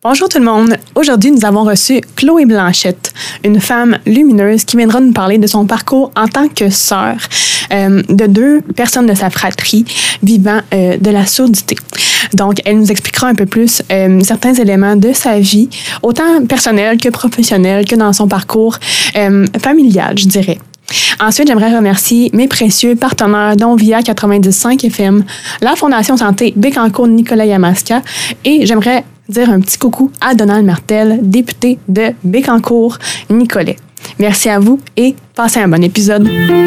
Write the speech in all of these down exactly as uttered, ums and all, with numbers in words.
Bonjour tout le monde. Aujourd'hui, nous avons reçu Chloé Blanchette, une femme lumineuse qui viendra nous parler de son parcours en tant que sœur euh, de deux personnes de sa fratrie vivant euh, de la surdité. Donc, elle nous expliquera un peu plus euh, certains éléments de sa vie, autant personnel que professionnel, que dans son parcours euh, familial, je dirais. Ensuite, j'aimerais remercier mes précieux partenaires, dont Via quatre-vingt-dix cinq F M, la Fondation Santé Bécancour Nicolas Yamaska, et j'aimerais dire un petit coucou à Donald Martel, député de Bécancour-Nicolet. Merci à vous et passez un bon épisode.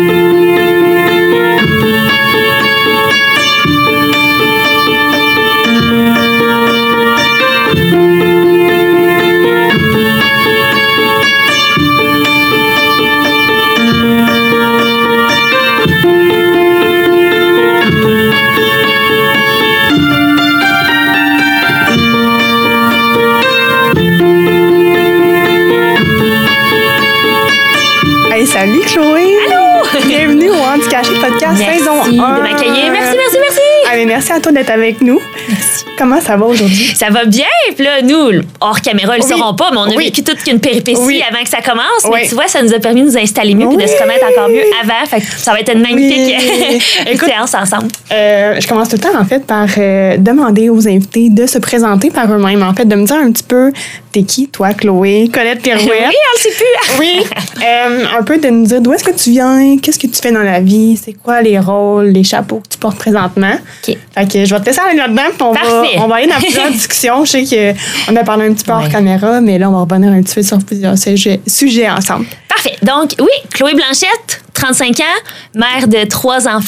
Salut Chloé! Allô! Bienvenue au Handicaché Podcast merci saison un. Merci de m'accueillir. Merci, merci, merci! Allez, merci à toi d'être avec nous. Merci. Comment ça va aujourd'hui? Ça va bien. Puis là, nous, hors caméra, ils ne oui. le sauront pas, mais on a oui. vécu toute une péripétie oui. avant que ça commence. Oui. Mais tu vois, ça nous a permis de nous installer mieux et oui. de se connaître encore mieux avant. Fait que ça va être une magnifique oui. Écoute, séance ensemble. Euh, je commence tout le temps, en fait, par euh, demander aux invités de se présenter par eux-mêmes. En fait, de me dire un petit peu, t'es qui, toi, Chloé? Colette Pirouette? Oui, on le sait plus. oui. Euh, un peu de nous dire d'où est-ce que tu viens, qu'est-ce que tu fais dans la vie, c'est quoi les rôles, les chapeaux que tu portes présentement. OK. Fait que je vais te laisser aller là-dedans, puis on va, on va aller dans plusieurs discussions. Je sais qu'on a parlé un petit peu hors ouais. caméra, mais là, on va revenir un petit peu sur plusieurs sujets, sujets ensemble. Parfait. Donc, oui, Chloé Blanchette, trente-cinq ans, mère de trois enfants.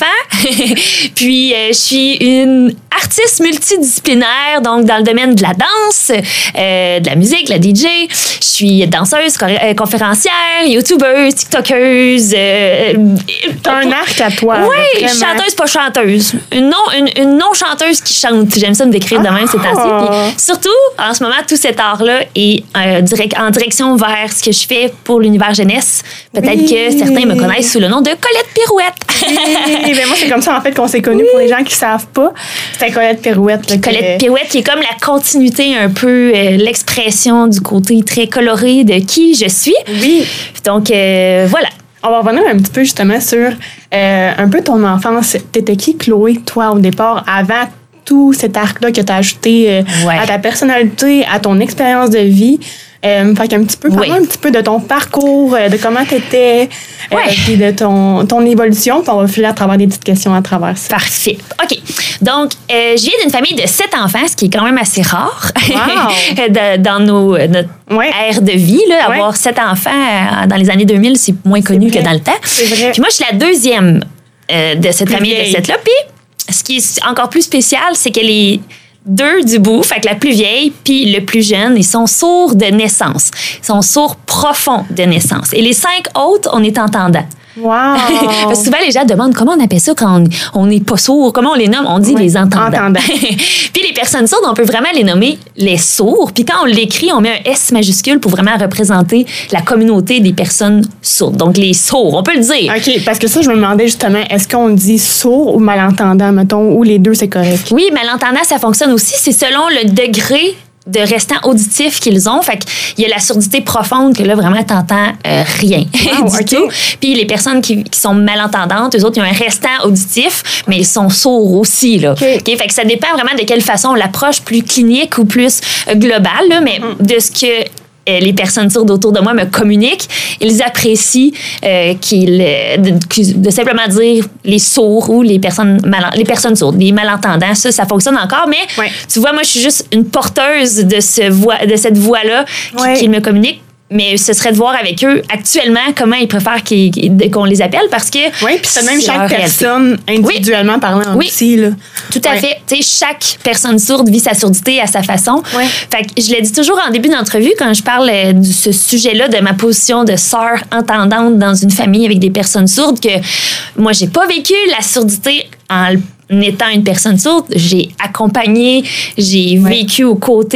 Puis, euh, je suis une artiste multidisciplinaire, donc dans le domaine de la danse, euh, de la musique, de la D J. Je suis danseuse, euh, conférencière, youtubeuse, tiktokeuse. Euh, T'as un arc à toi. Oui, chanteuse, pas chanteuse. Une non, une, une non-chanteuse qui chante. J'aime ça me décrire de même ces temps-ci. Puis, surtout, en ce moment, tout cet art-là est euh, direct, en direction vers ce que je fais pour l'univers jeunesse. Peut-être oui. que certains me connaissent sous le nom de Colette Pirouette. Oui, ben moi, c'est comme ça, en fait, qu'on s'est connus. Oui. Pour les gens qui ne savent pas, c'était Colette Pirouette. Là, Colette que... Pirouette, qui est comme la continuité, un peu euh, l'expression du côté très coloré de qui je suis. Oui. Donc, euh, voilà. On va revenir un petit peu, justement, sur euh, un peu ton enfance. T'étais qui, Chloé, toi, au départ, avant tout cet arc-là que tu as ajouté euh, ouais. à ta personnalité, à ton expérience de vie? Euh, fait qu'un petit peu, parle oui. un petit peu de ton parcours, euh, de comment tu étais, euh, ouais. puis de ton, ton évolution. Puis on va filer à travers des petites questions à travers ça. Parfait. OK. Donc, euh, je viens d'une famille de sept enfants, ce qui est quand même assez rare wow. de, dans nos, notre ouais. ère de vie. Là, avoir ouais. sept enfants euh, dans les années deux mille, c'est moins connu c'est que dans le temps. C'est vrai. Puis moi, je suis la deuxième euh, de cette plus famille vieille. de sept-là. Puis, ce qui est encore plus spécial, c'est que les deux du bout, fait que la plus vieille puis le plus jeune, ils sont sourds de naissance. Ils sont sourds profonds de naissance. Et les cinq autres, on est entendants. Wow! Parce que souvent, les gens demandent comment on appelle ça quand on n'est pas sourd. Comment on les nomme? On dit oui, les entendants. entendants. Puis les personnes sourdes, on peut vraiment les nommer les sourds. Puis quand on l'écrit, on met un S majuscule pour vraiment représenter la communauté des personnes sourdes. Donc les sourds, on peut le dire. OK, parce que ça, je me demandais justement, est-ce qu'on dit sourd ou malentendant, mettons, ou les deux, c'est correct? Oui, malentendant, ça fonctionne aussi. C'est selon le degré de restants auditifs qu'ils ont. Fait qu'il y a la surdité profonde que là, vraiment, t'entends euh, rien wow, du okay. tout. Puis les personnes qui, qui sont malentendantes, eux autres, ils ont un restant auditif, mais ils sont sourds aussi, là. Okay. Okay? Fait que ça dépend vraiment de quelle façon on l'approche, plus clinique ou plus euh, globale, là, mais mm. de ce que euh, les personnes sourdes autour de moi me communiquent, ils apprécient euh, qu'ils, de, de simplement dire les sourds ou les personnes, mal, les personnes sourdes, les malentendants. Ça, ça fonctionne encore, mais ouais. tu vois, moi, je suis juste une porteuse de, ce voix, de cette voix-là qui, ouais. qui me communique. Mais ce serait de voir avec eux actuellement comment ils préfèrent qu'ils, qu'on les appelle parce que. Oui, puis c'est même chaque personne individuellement oui. parlant oui. aussi. Là. Tout à ouais. fait. Tu sais, chaque personne sourde vit sa surdité à sa façon. Ouais. Fait que je le dis toujours en début d'entrevue quand je parle de ce sujet-là, de ma position de sœur entendante dans une famille avec des personnes sourdes, que moi, j'ai pas vécu la surdité en étant une personne sourde. J'ai accompagné, j'ai ouais. vécu aux côtés de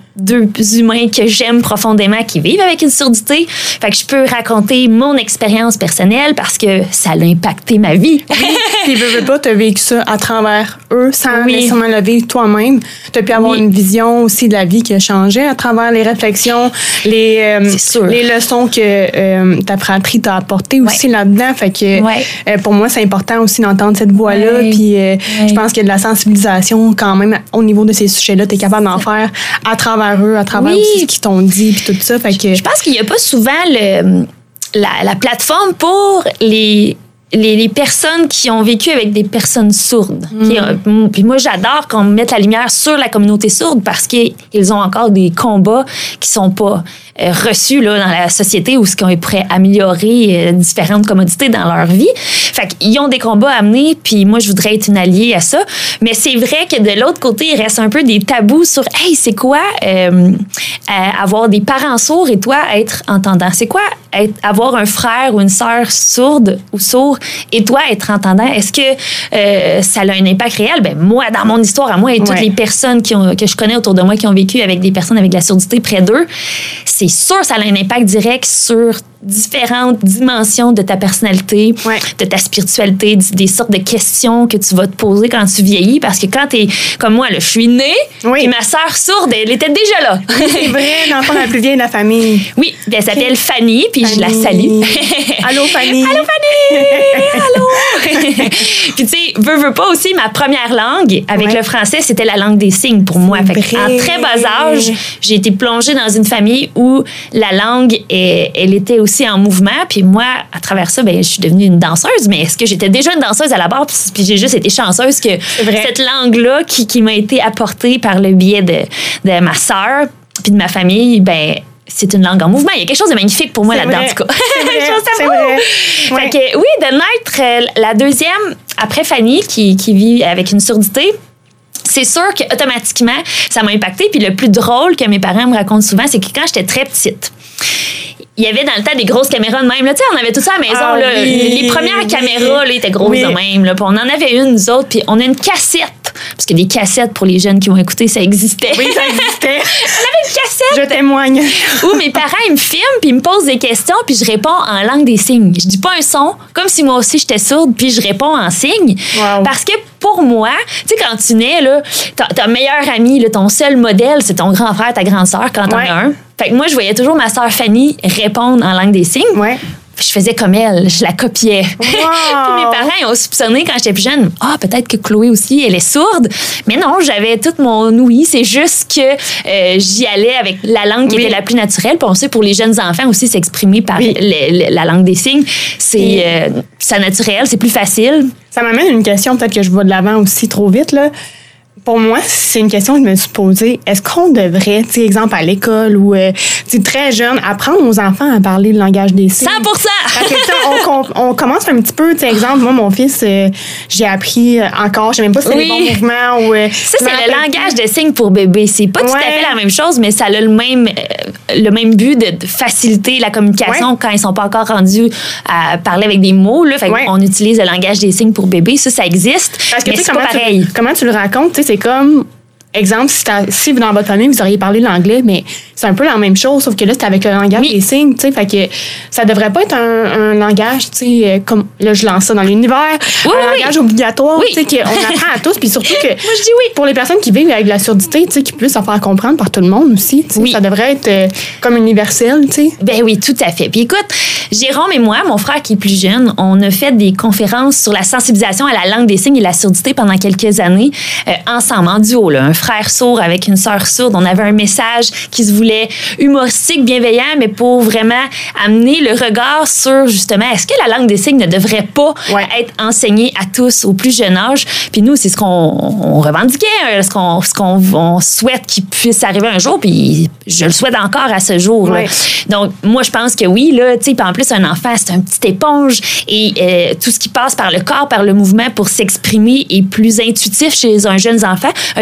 deux humains que j'aime profondément qui vivent avec une surdité. Fait que je peux raconter mon expérience personnelle parce que ça a impacté ma vie. Oui, puis veux, veux pas, t'as vécu ça à travers eux sans Oui. nécessairement le vivre toi-même. T'as pu avoir Oui. une vision aussi de la vie qui a changé à travers les réflexions, les, euh, C'est sûr. les leçons que euh, ta fratrie t'a apportées aussi Ouais. là-dedans. Fait que Ouais. euh, pour moi, c'est important aussi d'entendre cette voix-là. Ouais. Puis euh, Ouais. je pense qu'il y a de la sensibilisation quand même au niveau de ces sujets-là. T'es capable d'en faire à travers eux, à travers Oui. aussi ce qu'ils t'ont dit puis tout ça. Fait que Je pense qu'il n'y a pas souvent le, la, la plateforme pour les, les, les personnes qui ont vécu avec des personnes sourdes. Qui ont- Puis moi, j'adore qu'on mette la lumière sur la communauté sourde parce qu'ils ont encore des combats qui sont pas euh, reçus là, dans la société où ce qu'on pourrait améliorer euh, différentes commodités dans leur vie. Fait qu'ils ont des combats à mener, puis moi, je voudrais être une alliée à ça. Mais c'est vrai que de l'autre côté, il reste un peu des tabous sur « Hey, c'est quoi euh, à avoir des parents sourds et toi, être entendant? C'est quoi être, avoir un frère ou une sœur sourde ou sourd et toi, être entendant? Est-ce que euh, ça a un impact réel? » Ben moi, dans mon histoire, à moi et toutes Ouais. les personnes qui ont, que je connais autour de moi qui ont vécu avec des personnes avec de la surdité près d'eux, c'est sûr ça a un impact direct sur différentes dimensions de ta personnalité, Ouais. de ta spiritualité, d- des sortes de questions que tu vas te poser quand tu vieillis. Parce que quand t'es comme moi, là, je suis née, Oui. et ma sœur sourde, elle était déjà là. c'est vrai, l'enfant la plus vieille de la famille. Oui, ben, elle s'appelle Fanny, puis je la Fanny. salue. Allô, Fanny. Allô, Fanny! Allô! Puis, tu sais, veux, veux pas aussi, ma première langue avec Ouais. le français, c'était la langue des signes pour moi. C'est Fait que, en vrai. très bas âge, j'ai été plongée dans une famille où la langue, elle, elle était aussi en mouvement. Puis moi, à travers ça, ben, je suis devenue une danseuse. Mais est-ce que j'étais déjà une danseuse à la base? Puis, puis j'ai juste été chanceuse que vrai. cette langue-là qui, qui m'a été apportée par le biais de, de ma sœur puis de ma famille, ben c'est une langue en mouvement. Il y a quelque chose de magnifique pour moi C'est là-dedans, vrai. en tout cas. C'est vrai, Je trouve ça c'est beau. vrai. Fait Ouais. que, oui, de naître euh, la deuxième, après Fanny, qui, qui vit avec une surdité, c'est sûr qu'automatiquement, ça m'a impacté. Puis le plus drôle que mes parents me racontent souvent, c'est que quand j'étais très petite, il y avait dans le temps des grosses caméras de même. Là, tu sais, on avait tout ça à la maison. Ah là. oui, les premières oui. caméras là, étaient grosses Oui. de même. Là. Puis on en avait une, nous autres. Puis on a une cassette. Parce que des cassettes, pour les jeunes qui vont écouter, ça existait. Oui, ça existait. On avait une cassette Je témoigne. où mes parents ils me filment puis ils me posent des questions puis je réponds en langue des signes. Je dis pas un son, comme si moi aussi j'étais sourde puis je réponds en signes. Wow. Parce que pour moi, tu sais, quand tu nais, là, ta, ta meilleure amie, là, ton seul modèle, c'est ton grand frère, ta grande sœur quand t'en Ouais. as un. Fait que moi, je voyais toujours ma sœur Fanny répondre en langue des signes. Ouais. Je faisais comme elle, je la copiais. Wow. Puis mes parents ils ont soupçonné quand j'étais plus jeune, ah, peut-être que Chloé aussi, elle est sourde. Mais non, j'avais tout mon ouïe. C'est juste que euh, j'y allais avec la langue qui Oui. était la plus naturelle. Puis on sait, pour les jeunes enfants aussi, s'exprimer par Oui. le- le- la langue des signes, c'est Et- euh, c'est naturel, c'est plus facile. Ça m'amène à une question, peut-être que je vais de l'avant aussi trop vite, là. Pour moi, c'est une question que je me suis posée. Est-ce qu'on devrait, tu sais, exemple à l'école ou, euh, tu sais, très jeune, apprendre aux enfants à parler le langage des signes? cent pour cent! Parce que, tu sais, on, com- on commence un petit peu, tu sais, exemple, moi, mon fils, euh, j'ai appris euh, encore, je sais même pas si c'est Oui. les bons mouvements ou... euh, Ça, je me c'est le rappelle langage plus. de signes pour bébé. C'est pas tout à Ouais. fait la même chose, mais ça a le même, euh, le même but de, de faciliter la communication Ouais. quand ils sont pas encore rendus à parler avec des mots. Là. Fait Ouais. On utilise le langage des signes pour bébé. Ça, ça existe. Parce que, mais tu sais, c'est comment, pas pareil. tu, comment tu le racontes, tu sais, c'est comme... Exemple, si, t'as- si dans votre famille, vous auriez parlé l'anglais, mais c'est un peu la même chose, sauf que là, c'est avec le langage Oui. des signes, tu sais, fait que ça devrait pas être un, un langage, tu sais, euh, comme, là, je lance ça dans l'univers, Oui, un oui, langage oui. obligatoire, Oui. tu sais, qu'on apprend à tous, puis surtout que... Moi, je dis oui. Pour les personnes qui vivent avec de la surdité, tu sais, qui puissent se faire comprendre par tout le monde aussi, tu sais, Oui. ça devrait être euh, comme universel, tu sais. Ben oui, tout à fait. Puis écoute, Jérôme et moi, mon frère qui est plus jeune, on a fait des conférences sur la sensibilisation à la langue des signes et la surdité pendant quelques années, euh, ensemble, en duo. Là. Un frère sourd avec une sœur sourde. On avait un message qui se voulait humoristique, bienveillant, mais pour vraiment amener le regard sur, justement, est-ce que la langue des signes ne devrait pas Ouais. être enseignée à tous au plus jeune âge? Puis nous, c'est ce qu'on on revendiquait, hein, ce qu'on ce qu'on on souhaite qu'il puisse arriver un jour, puis je le souhaite encore à ce jour. là. Ouais. Donc, moi, je pense que oui, là, tu sais, puis en plus, un enfant, c'est un petit éponge et euh, tout ce qui passe par le corps, par le mouvement pour s'exprimer est plus intuitif chez un jeune enfant. Un jeune enfant,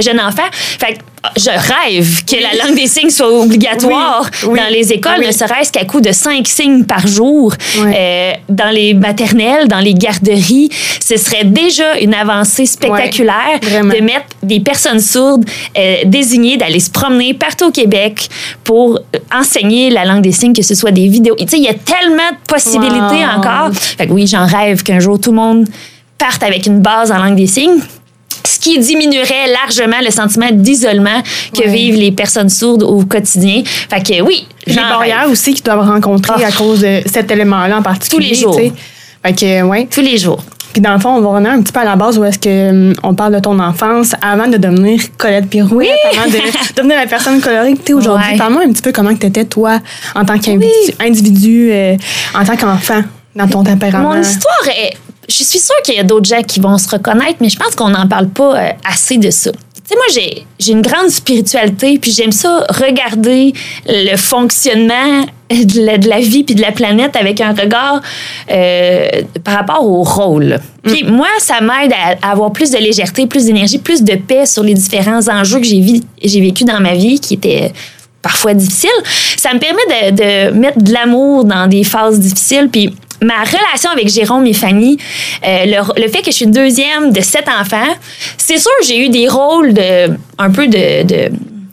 Fait que je rêve que la langue des signes soit obligatoire oui, oui, dans les écoles, oui. ne serait-ce qu'à coup de cinq signes par jour. Oui. Euh, dans les maternelles, dans les garderies, ce serait déjà une avancée spectaculaire oui, de mettre des personnes sourdes euh, désignées, d'aller se promener partout au Québec pour enseigner la langue des signes, que ce soit des vidéos. Tu sais, il y a tellement de possibilités wow. encore. Fait que oui, j'en rêve qu'un jour tout le monde parte avec une base en langue des signes. Ce qui diminuerait largement le sentiment d'isolement que ouais. vivent les personnes sourdes au quotidien. Fait que oui, les barrières rêve. aussi qu'ils doivent rencontrer oh. à cause de cet élément-là en particulier. Tous les jours. T'sais. Fait que, ouais. Tous les jours. Puis dans le fond, on va revenir un petit peu à la base où est-ce que um, on parle de ton enfance avant de devenir Colette Pirouette, oui. avant de devenir la personne colorée que tu es aujourd'hui. Ouais. Parle-moi un petit peu comment tu étais, toi, en tant qu'individu, oui. euh, en tant qu'enfant, dans ton tempérament. Mon histoire est... Je suis sûre qu'il y a d'autres gens qui vont se reconnaître, mais je pense qu'on n'en parle pas euh, assez de ça. Tu sais, moi, j'ai, j'ai une grande spiritualité, puis j'aime ça regarder le fonctionnement de la, de la vie puis de la planète avec un regard euh, par rapport au rôle. Puis mm. moi, ça m'aide à, à avoir plus de légèreté, plus d'énergie, plus de paix sur les différents enjeux que j'ai, vi- j'ai vécu dans ma vie, qui étaient parfois difficiles. Ça me permet de, de mettre de l'amour dans des phases difficiles, puis ma relation avec Jérôme et Fanny, euh, le, le fait que je suis une deuxième de sept enfants, c'est sûr que j'ai eu des rôles de un peu de, de,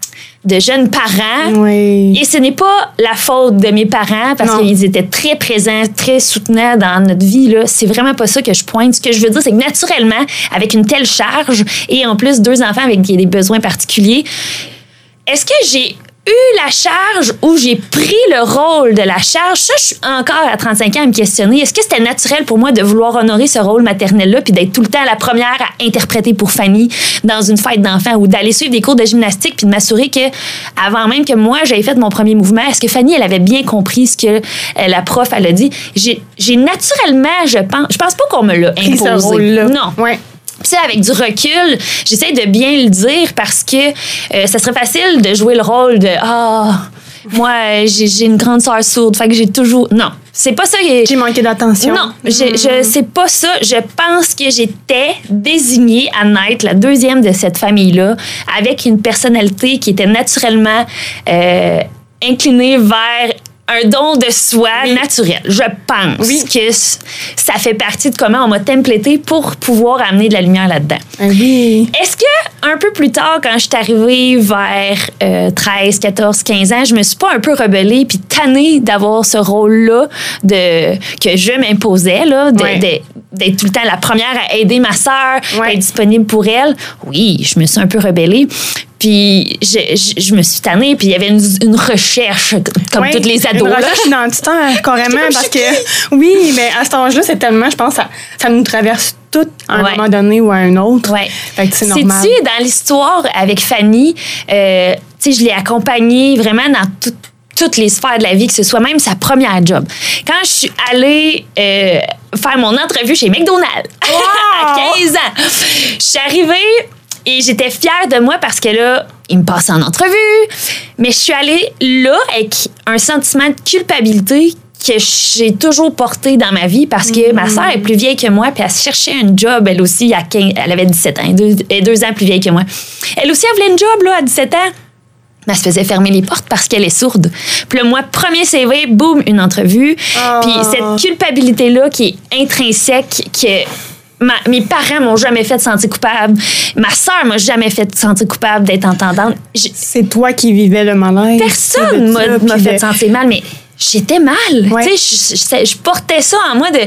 de jeunes parents. Oui. Et ce n'est pas la faute de mes parents parce non. qu'ils étaient très présents, très soutenants dans notre vie. Là. C'est vraiment pas ça que je pointe. Ce que je veux dire, c'est que naturellement, avec une telle charge et en plus deux enfants avec des besoins particuliers, est-ce que j'ai eu la charge ou j'ai pris le rôle de la charge? Ça, je suis encore à trente-cinq ans à me questionner. Est-ce que c'était naturel pour moi de vouloir honorer ce rôle maternel-là puis d'être tout le temps la première à interpréter pour Fanny dans une fête d'enfants ou d'aller suivre des cours de gymnastique puis de m'assurer que, avant même que moi, j'aie fait mon premier mouvement, est-ce que Fanny, elle avait bien compris ce que euh, la prof, elle a dit? J'ai, j'ai naturellement, je pense, je pense pas qu'on me l'a imposé. Ce rôle-là. Non. Ouais. Puis avec du recul, j'essaie de bien le dire parce que euh, ça serait facile de jouer le rôle de « Ah, oh, moi, j'ai, j'ai une grande sœur sourde, fait que j'ai toujours... » Non, c'est pas ça. J'ai manqué d'attention. Non, mm. je, je, c'est pas ça. Je pense que j'étais désignée à naître la deuxième de cette famille-là avec une personnalité qui était naturellement euh, inclinée vers un don de soi oui. naturel. Je pense oui. que ça fait partie de comment on m'a templaté pour pouvoir amener de la lumière là-dedans. Oui. Est-ce que un peu plus tard, quand je suis arrivée vers euh, treize, quatorze, quinze ans, je me suis pas un peu rebellée puis tannée d'avoir ce rôle-là de, que je m'imposais, là, de, oui. de, d'être tout le temps la première à aider ma sœur, oui. d'être disponible pour elle? Oui, je me suis un peu rebellée. Puis je, je, je me suis tannée, puis il y avait une, une recherche, comme oui, toutes les ados. Une recherche identitaire, carrément, parce que, oui, mais à cet âge-là, c'est tellement, je pense, ça, ça nous traverse toutes à un ouais. moment donné ou à un autre. Ouais. Fait que c'est normal. Sais-tu, dans l'histoire avec Fanny, euh, tu sais, je l'ai accompagnée vraiment dans tout, toutes les sphères de la vie, que ce soit même sa première job. Quand je suis allée euh, faire mon entrevue chez McDonald's wow. à quinze ans, je suis arrivée... Et j'étais fière de moi parce que là, il me passait en entrevue. Mais je suis allée là avec un sentiment de culpabilité que j'ai toujours porté dans ma vie parce que mmh. ma sœur est plus vieille que moi puis elle cherchait un job, elle aussi, à quinze, elle avait dix-sept ans, deux, deux ans plus vieille que moi. Elle aussi, elle voulait un job là, à dix-sept ans. Mais elle se faisait fermer les portes parce qu'elle est sourde. Puis là, moi, premier C V, boum, une entrevue. Oh. Puis cette culpabilité-là qui est intrinsèque, que... Ma, mes parents m'ont jamais fait sentir coupable. Ma sœur m'a jamais fait sentir coupable d'être entendante. Je, c'est toi qui vivais le malaise. Personne m'a, ça, m'a fait de... sentir mal, mais j'étais mal. Ouais. Tu sais, je, je, je portais ça en moi de...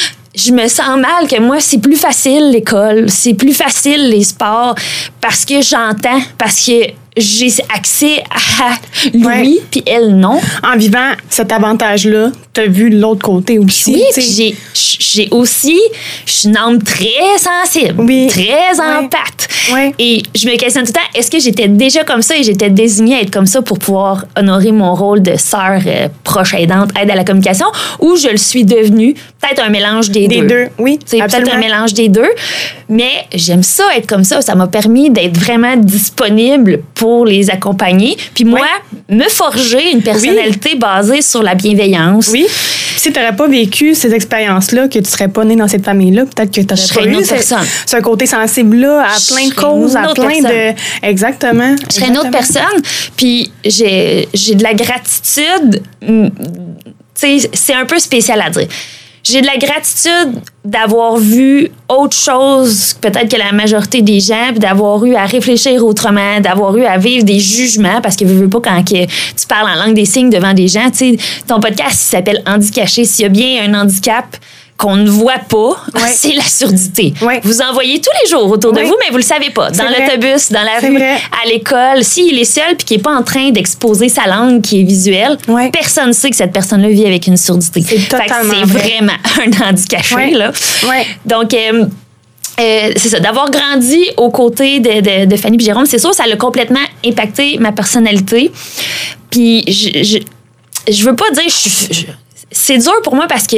Je me sens mal que moi, c'est plus facile l'école, c'est plus facile les sports parce que j'entends, parce que j'ai accès à lui, ouais. puis elle, non. En vivant cet avantage-là, t'as vu l'autre côté aussi. Oui, puis j'ai, j'ai aussi, je suis une âme très sensible, oui. très empathe. Oui. Et je me questionne tout le temps, est-ce que j'étais déjà comme ça et j'étais désignée à être comme ça pour pouvoir honorer mon rôle de sœur euh, proche aidante, aide à la communication, ou je le suis devenue, peut-être un mélange des, des deux. deux. Oui, c'est absolument. peut-être un mélange des deux, mais j'aime ça, être comme ça. Ça m'a permis d'être vraiment disponible pour les accompagner. Puis moi, oui. me forger une personnalité oui. basée sur la bienveillance. Oui. Si tu n'aurais pas vécu ces expériences-là, que tu ne serais pas née dans cette famille-là, peut-être que tu n'aurais pas une eu autre personne. Ce, ce côté sensible-là à Je plein de causes, à plein personne. de... Exactement. Je serais une autre personne. Puis j'ai, j'ai de la gratitude. Tu sais, c'est un peu spécial à dire. J'ai de la gratitude d'avoir vu autre chose peut-être que la majorité des gens, puis d'avoir eu à réfléchir autrement, d'avoir eu à vivre des jugements, parce que je veux pas quand que tu parles en langue des signes devant des gens, tu sais, ton podcast il s'appelle Handicaché. S'il y a bien un handicap qu'on ne voit pas, ouais. c'est la surdité. Ouais. Vous en voyez tous les jours autour de ouais. vous, mais vous le savez pas. Dans c'est l'autobus, vrai. Dans la c'est rue, vrai. À l'école, s'il est seul puis qu'il n'est pas en train d'exposer sa langue qui est visuelle, ouais. personne ne sait que cette personne-là vit avec une surdité. C'est totalement c'est vrai. Vraiment un handicapé. Ouais. Là. Ouais. Donc, euh, Euh, c'est ça, d'avoir grandi aux côtés de, de, de Fanny et Jérôme, c'est sûr, ça a complètement impacté ma personnalité. Puis, je, je, je veux pas dire, je, je, c'est dur pour moi parce que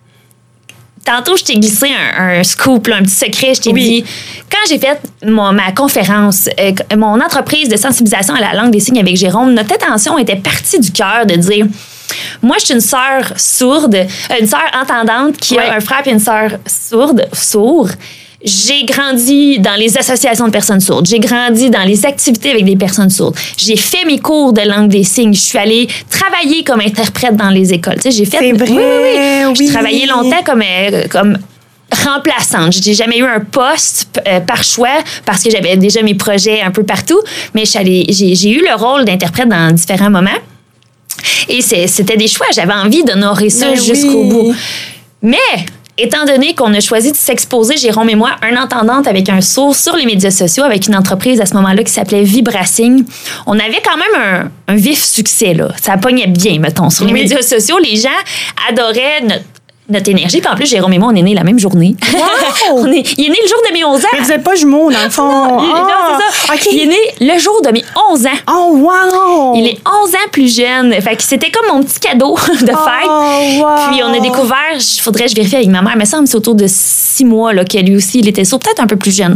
tantôt, je t'ai glissé un, un scoop, là, un petit secret. Je t'ai oui. dit, quand j'ai fait mon, ma conférence, euh, mon entreprise de sensibilisation à la langue des signes avec Jérôme, notre attention était partie du cœur de dire, moi, je suis une sœur sourde, une sœur entendante qui ouais. a un frère et une sœur sourde, sourd. J'ai grandi dans les associations de personnes sourdes. J'ai grandi dans les activités avec des personnes sourdes. J'ai fait mes cours de langue des signes. Je suis allée travailler comme interprète dans les écoles. Tu sais, j'ai fait... C'est vrai, oui, oui, oui. oui. J'ai travaillé longtemps comme... Euh, comme remplaçante. J'ai jamais eu un poste euh, par choix parce que j'avais déjà mes projets un peu partout, mais j'ai, j'ai eu le rôle d'interprète dans différents moments. Et c'est, c'était des choix. J'avais envie d'honorer ça mais jusqu'au oui. bout. Mais... étant donné qu'on a choisi de s'exposer, Jérôme et moi, un entendante avec un sourd sur les médias sociaux avec une entreprise à ce moment-là qui s'appelait Vibracing, on avait quand même un, un vif succès, là. Ça pognait bien, mettons, sur les oui. médias sociaux. Les gens adoraient notre, notre énergie. Puis en plus, Jérôme et moi, on est nés la même journée. Wow! on est, il est né le jour de mes onze ans. Mais vous n'êtes pas jumeaux, dans le fond. Non, il, oh, non c'est ça. Okay. Il est né le jour de mes onze ans. Oh, wow! Il est onze ans plus jeune. Fait que c'était comme mon petit cadeau de fête. Oh, wow. Puis on a découvert, il faudrait que je vérifie avec ma mère, mais ça me semble c'est autour de six mois là, que lui aussi, il était sourd, peut-être un peu plus jeune.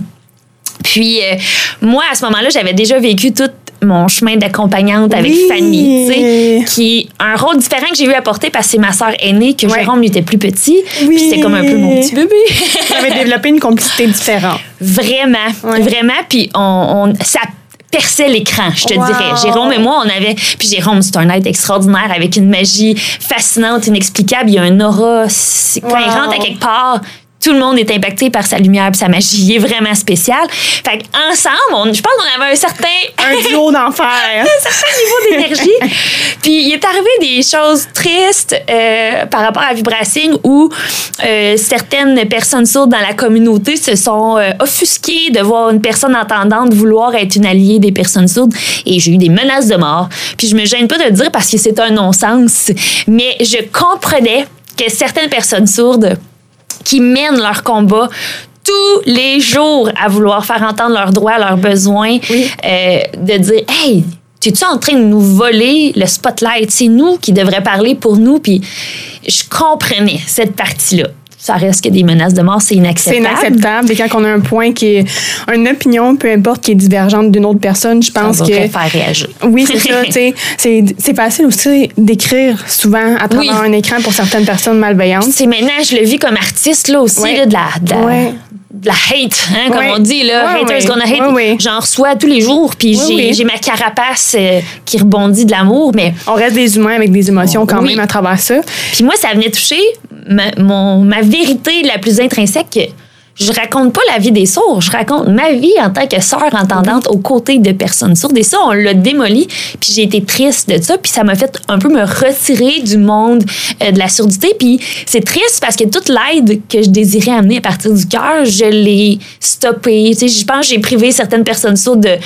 Puis euh, moi, à ce moment-là, j'avais déjà vécu tout mon chemin d'accompagnante avec oui. Fanny, tu sais, qui est un rôle différent que j'ai eu à porter parce que c'est ma sœur aînée, que ouais. Jérôme lui était plus petit. Oui. Puis c'était comme un peu mon petit bébé. Vous avez développé une complicité différente. Vraiment, ouais. vraiment. Puis on, on, ça perçait l'écran, je te wow. dirais. Jérôme et moi, on avait... Puis Jérôme, c'est un être extraordinaire avec une magie fascinante, inexplicable. Il y a un aura. Quand wow. il rentre à quelque part... tout le monde est impacté par sa lumière et sa magie. Il est vraiment spécial. Fait qu'ensemble, on, je pense qu'on avait un certain... un duo d'enfer. un certain niveau d'énergie. Puis il est arrivé des choses tristes euh, par rapport à Vibracing où euh, certaines personnes sourdes dans la communauté se sont euh, offusquées de voir une personne entendante vouloir être une alliée des personnes sourdes. Et j'ai eu des menaces de mort. Puis je me gêne pas de le dire parce que c'est un non-sens. Mais je comprenais que certaines personnes sourdes qui mènent leur combat tous les jours à vouloir faire entendre leurs droits, leurs besoins, oui. euh, de dire « Hey, es-tu en train de nous voler le spotlight? C'est nous qui devraient parler pour nous. » Puis je comprenais cette partie-là. Ça reste que des menaces de mort, c'est inacceptable. C'est inacceptable. Et quand on a un point qui est une opinion, peu importe, qui est divergente d'une autre personne, je pense ça que... Ça va faire réagir. Oui, c'est ça. C'est, c'est facile aussi d'écrire souvent à travers oui. un écran pour certaines personnes malveillantes. C'est maintenant, je le vis comme artiste là aussi, ouais. là, de la... De la ouais. de la hate, hein, comme ouais. on dit, là, ouais, haters ouais. gonna hate. Ouais, ouais. J'en reçois tous les jours, puis ouais, j'ai, ouais. j'ai ma carapace euh, qui rebondit de l'amour, mais... On reste des humains avec des émotions quand oui. même à travers ça. Puis moi, ça venait toucher ma, mon, ma vérité la plus intrinsèque, que je raconte pas la vie des sourds, je raconte ma vie en tant que sœur entendante aux côtés de personnes sourdes. Et ça, on l'a démoli, puis j'ai été triste de ça, puis ça m'a fait un peu me retirer du monde euh, de la surdité. Puis c'est triste parce que toute l'aide que je désirais amener à partir du cœur, je l'ai stoppée. Tu sais, je pense que j'ai privé certaines personnes sourdes de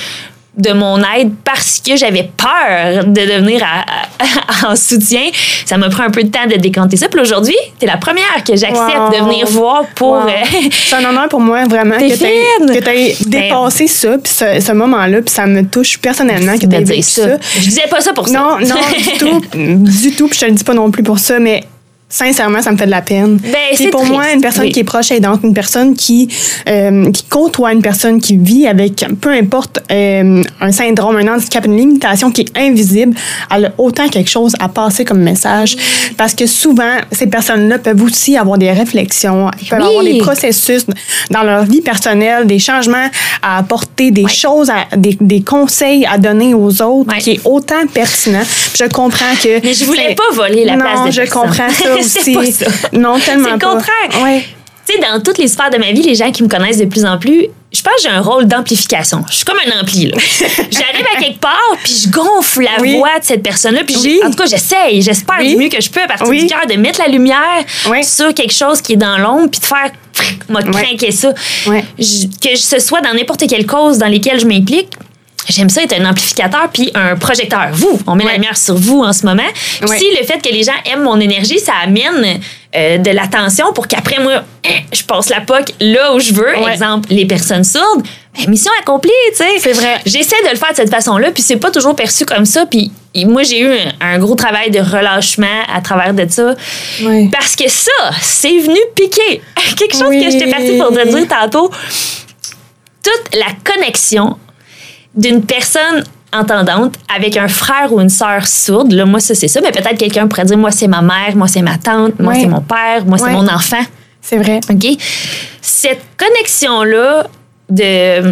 de mon aide parce que j'avais peur de devenir à, à, en soutien. Ça m'a pris un peu de temps de décanter ça. Puis aujourd'hui, t'es la première que j'accepte wow. de venir voir pour... Wow. Euh, c'est un honneur pour moi, vraiment, t'es que tu aies dépassé ça, puis ce, ce moment-là, puis ça me touche personnellement que tu aies vécu ça. ça. Je disais pas ça pour ça. Non, non, du tout. Du tout, puis je te le dis pas non plus pour ça, mais... Sincèrement, ça me fait de la peine. Ben, c'est pour triste. Moi, une personne oui. qui est proche aidante, une personne qui, euh, qui côtoie une personne qui vit avec, peu importe, euh, un syndrome, un handicap, une limitation qui est invisible, elle a autant quelque chose à passer comme message. Parce que souvent, ces personnes-là peuvent aussi avoir des réflexions, peuvent oui. avoir des processus dans leur vie personnelle, des changements à apporter, des oui. choses, à, des, des conseils à donner aux autres, oui. qui est autant pertinent. Je comprends que... Mais je voulais pas voler la non, place de je personne. comprends ça. C'est pas ça. Non, tellement c'est le pas. contraire. Ouais. Tu sais, dans toutes les sphères de ma vie, les gens qui me connaissent de plus en plus, je pense que j'ai un rôle d'amplification. Je suis comme un ampli, là. J'arrive à quelque part, puis je gonfle la oui. voix de cette personne-là. Puis oui. en tout cas, j'essaye. J'espère oui. du mieux que je peux, à partir oui. du cœur, de mettre la lumière oui. sur quelque chose qui est dans l'ombre, puis de faire... m'a craqué ouais. ça. Ouais. Je, que ce soit dans n'importe quelle cause dans lesquelles je m'implique, j'aime ça être un amplificateur puis un projecteur. Vous, on met ouais. la lumière sur vous en ce moment. Puis ouais. si le fait que les gens aiment mon énergie, ça amène euh, de l'attention pour qu'après moi, je passe la P O C là où je veux. Ouais. Exemple, les personnes sourdes. Ben, mission accomplie, tu sais. C'est vrai. J'essaie de le faire de cette façon-là, puis c'est pas toujours perçu comme ça. Puis moi, j'ai eu un, un gros travail de relâchement à travers de ça. Ouais. Parce que ça, c'est venu piquer. Quelque chose oui. que j'étais partie pour te dire tantôt. Toute la connexion d'une personne entendante avec un frère ou une sœur sourde. Là, moi, ça, c'est ça. Mais peut-être quelqu'un pourrait dire, moi, c'est ma mère, moi, c'est ma tante, moi, ouais. c'est mon père, moi, ouais. c'est mon enfant. C'est vrai. OK? Cette connexion-là de...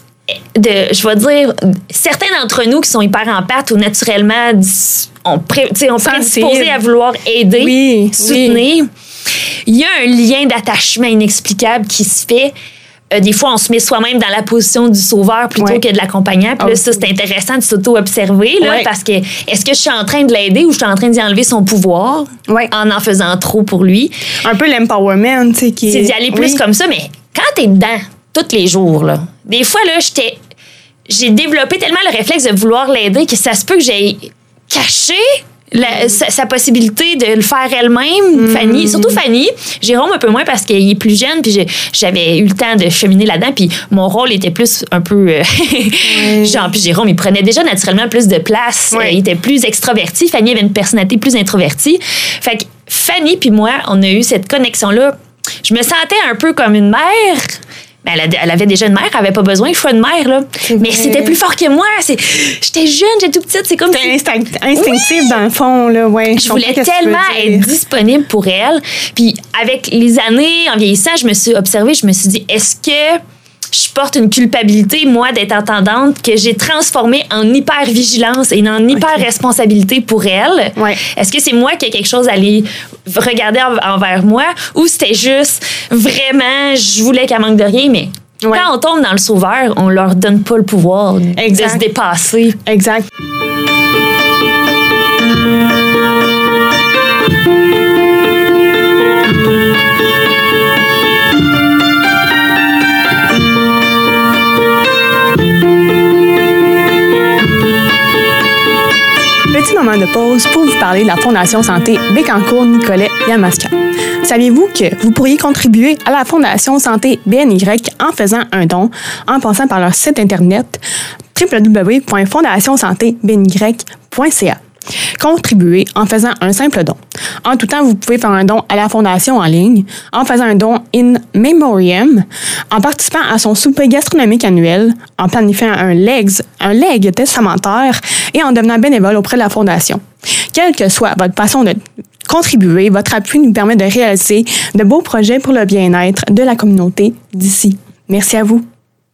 de je vais dire, certains d'entre nous qui sont hyper empathes ou naturellement, on, pré, on prédisposés à vouloir aider, oui, soutenir, il oui. y a un lien d'attachement inexplicable qui se fait. Euh, des fois, on se met soi-même dans la position du sauveur plutôt ouais. que de l'accompagnant. Puis là, oh. ça, c'est intéressant de s'auto-observer, là, ouais. parce que est-ce que je suis en train de l'aider ou je suis en train d'y enlever son pouvoir ouais. en en faisant trop pour lui? Un peu l'empowerment, tu sais, qui est... C'est d'y aller plus oui. comme ça, mais quand t'es dedans, tous les jours, là, des fois, là, j'étais... j'ai développé tellement le réflexe de vouloir l'aider que ça se peut que j'ai caché La, sa, sa possibilité de le faire elle-même, mmh. Fanny, surtout Fanny. Jérôme un peu moins parce qu'il est plus jeune, puis j'avais eu le temps de cheminer là-dedans, puis mon rôle était plus un peu... Euh, oui. Genre, puis Jérôme, il prenait déjà naturellement plus de place, oui. euh, il était plus extraverti. Fanny avait une personnalité plus introvertie. Fait que Fanny puis moi, on a eu cette connexion-là. Je me sentais un peu comme une mère... Ben, elle, a, elle avait déjà une mère, elle avait pas besoin, il faut une mère, là. Mais c'était plus fort que moi. C'est, j'étais jeune, j'étais toute petite, c'est comme... C'était si... instinct, instinctif, oui. dans le fond, là, ouais. Je, je voulais tellement être disponible pour elle. Puis avec les années, en vieillissant, je me suis observée, je me suis dit, est-ce que je porte une culpabilité, moi, d'être entendante, que j'ai transformée en hyper-vigilance et en hyper-responsabilité pour elle? Ouais. Est-ce que c'est moi qui ai quelque chose à aller regarder en, envers moi? Ou c'était juste, vraiment, je voulais qu'elle manque de rien, mais ouais. quand on tombe dans le sauveur, on leur donne pas le pouvoir exact. de se dépasser. Exact. Petit moment de pause pour vous parler de la Fondation Santé Bécancour-Nicolet-Yamaska. Saviez-vous que vous pourriez contribuer à la Fondation Santé B N Y en faisant un don en passant par leur site internet w w w point fondation santé b n y point c a? Contribuer en faisant un simple don. En tout temps, vous pouvez faire un don à la Fondation en ligne, en faisant un don in memoriam, en participant à son souper gastronomique annuel, en planifiant un legs, un leg testamentaire et en devenant bénévole auprès de la Fondation. Quelle que soit votre façon de contribuer, votre appui nous permet de réaliser de beaux projets pour le bien-être de la communauté d'ici. Merci à vous.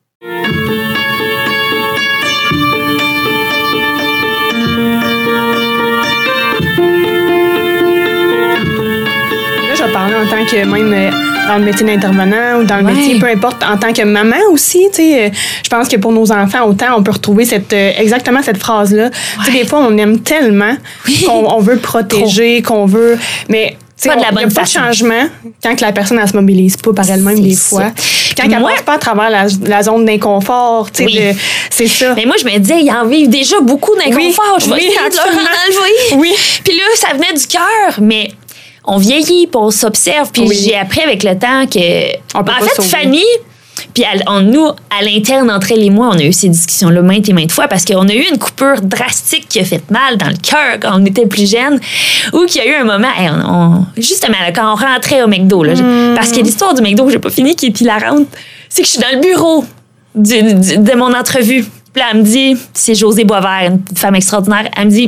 Parler en tant que même euh, dans le métier d'intervenant ou dans le ouais. métier, peu importe, en tant que maman aussi, tu sais, euh, je pense que pour nos enfants, autant on peut retrouver cette, euh, exactement cette phrase-là. Ouais. Tu sais, des fois, on aime tellement oui. qu'on on veut protéger, Trop. qu'on veut... Mais T'sais, pas de la on- bonne y a pas de façon. changement quand que la personne elle se mobilise pas par elle-même C'est des ça. fois. Quand Puis elle moi- passe pas à travers la, la zone d'inconfort, tu sais, Oui. de- c'est ça. Mais moi, je me disais, ils en vivent déjà beaucoup d'inconfort. Oui, je vais oui, essayer de leur absolument. en enlever. Oui. Puis là, ça venait du cœur. Mais on vieillit, puis on s'observe. Puis Oui. j'ai appris avec le temps que... On peut en pas fait, sauver. Fanny... Puis elle- on- nous, à l'interne, entre elle et moi, on a eu ces discussions-là maintes et maintes fois parce qu'on a eu une coupure drastique qui a fait mal dans le cœur quand on était plus jeune ou qu'il y a eu un moment, hey, on- on- justement, là, quand on rentrait au McDo, là, Mm. parce que l'histoire du McDo, j'ai pas fini, qui est hilarante, c'est que je suis dans le bureau du- du- de mon entrevue. Puis là, elle me dit, c'est Josée Boisvert, une femme extraordinaire, elle me dit,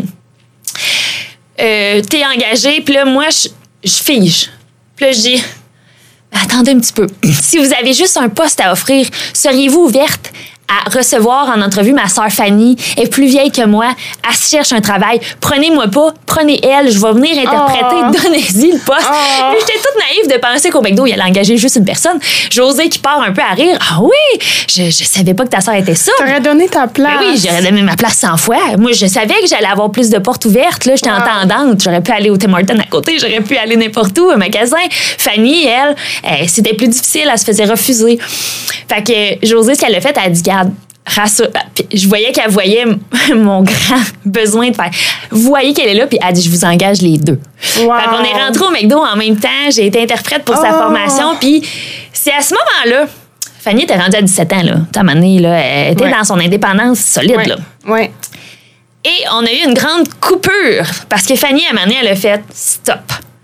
euh, t'es engagée, puis là, moi, je, je fige. Puis là, je dis, attendez un petit peu. Si vous avez juste un poste à offrir, seriez-vous ouverte à recevoir en entrevue ma sœur Fanny? Elle est plus vieille que moi. Elle se cherche un travail. Prenez-moi pas. Prenez elle. Je vais venir interpréter. Oh. Donnez-y le poste. Oh. Puis j'étais toute naïve de penser qu'au McDo, il allait engager juste une personne. Josée qui part un peu à rire. Ah oui! Je, je savais pas que ta sœur était ça. T'aurais donné ta place. Ben oui, j'aurais donné ma place cent fois. Moi, je savais que j'allais avoir plus de portes ouvertes. Là, j'étais Wow. entendante. J'aurais pu aller au Tim Hortons à côté. J'aurais pu aller n'importe où, un magasin. Fanny, elle, euh, c'était plus difficile. Elle se faisait refuser. Fait que Josée, ce qu'elle a fait, elle a dit, garde, rassure. Puis je voyais qu'elle voyait mon grand besoin de faire. Vous voyez qu'elle est là, puis elle dit, je vous engage les deux. Wow. Fait qu'on est rentrés au McDo en même temps. J'ai été interprète pour sa Oh. formation. Puis c'est à ce moment-là, Fanny était rendue à dix-sept ans, là. À un moment donné, là, elle était Ouais. dans son indépendance solide, Ouais. là. Ouais. Et on a eu une grande coupure parce que Fanny, à un moment donné, elle a fait stop.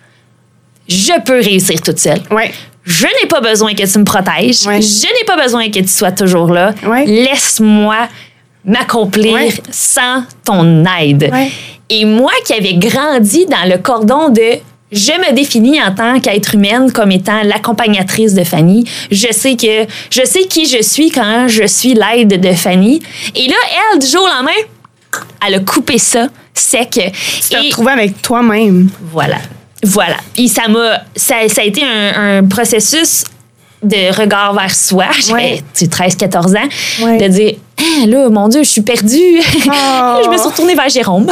Je peux réussir toute seule. Ouais. Je n'ai pas besoin que tu me protèges. Ouais. Je n'ai pas besoin que tu sois toujours là. Ouais. Laisse-moi m'accomplir Ouais. sans ton aide. Ouais. Et moi qui avais grandi dans le cordon de je me définis en tant qu'être humaine comme étant l'accompagnatrice de Fanny. Je sais que je sais qui je suis quand je suis l'aide de Fanny. Et là, elle, du jour au lendemain, elle a coupé ça sec. Tu t'es Et retrouvé avec toi-même. voilà. Voilà. Et ça m'a. Ça, ça a été un, un processus de regard vers soi. J'avais Ouais. tu sais, treize quatorze ans. Ouais. De dire, ah, là, mon Dieu, je suis perdue. Oh. Je me suis retournée vers Jérôme,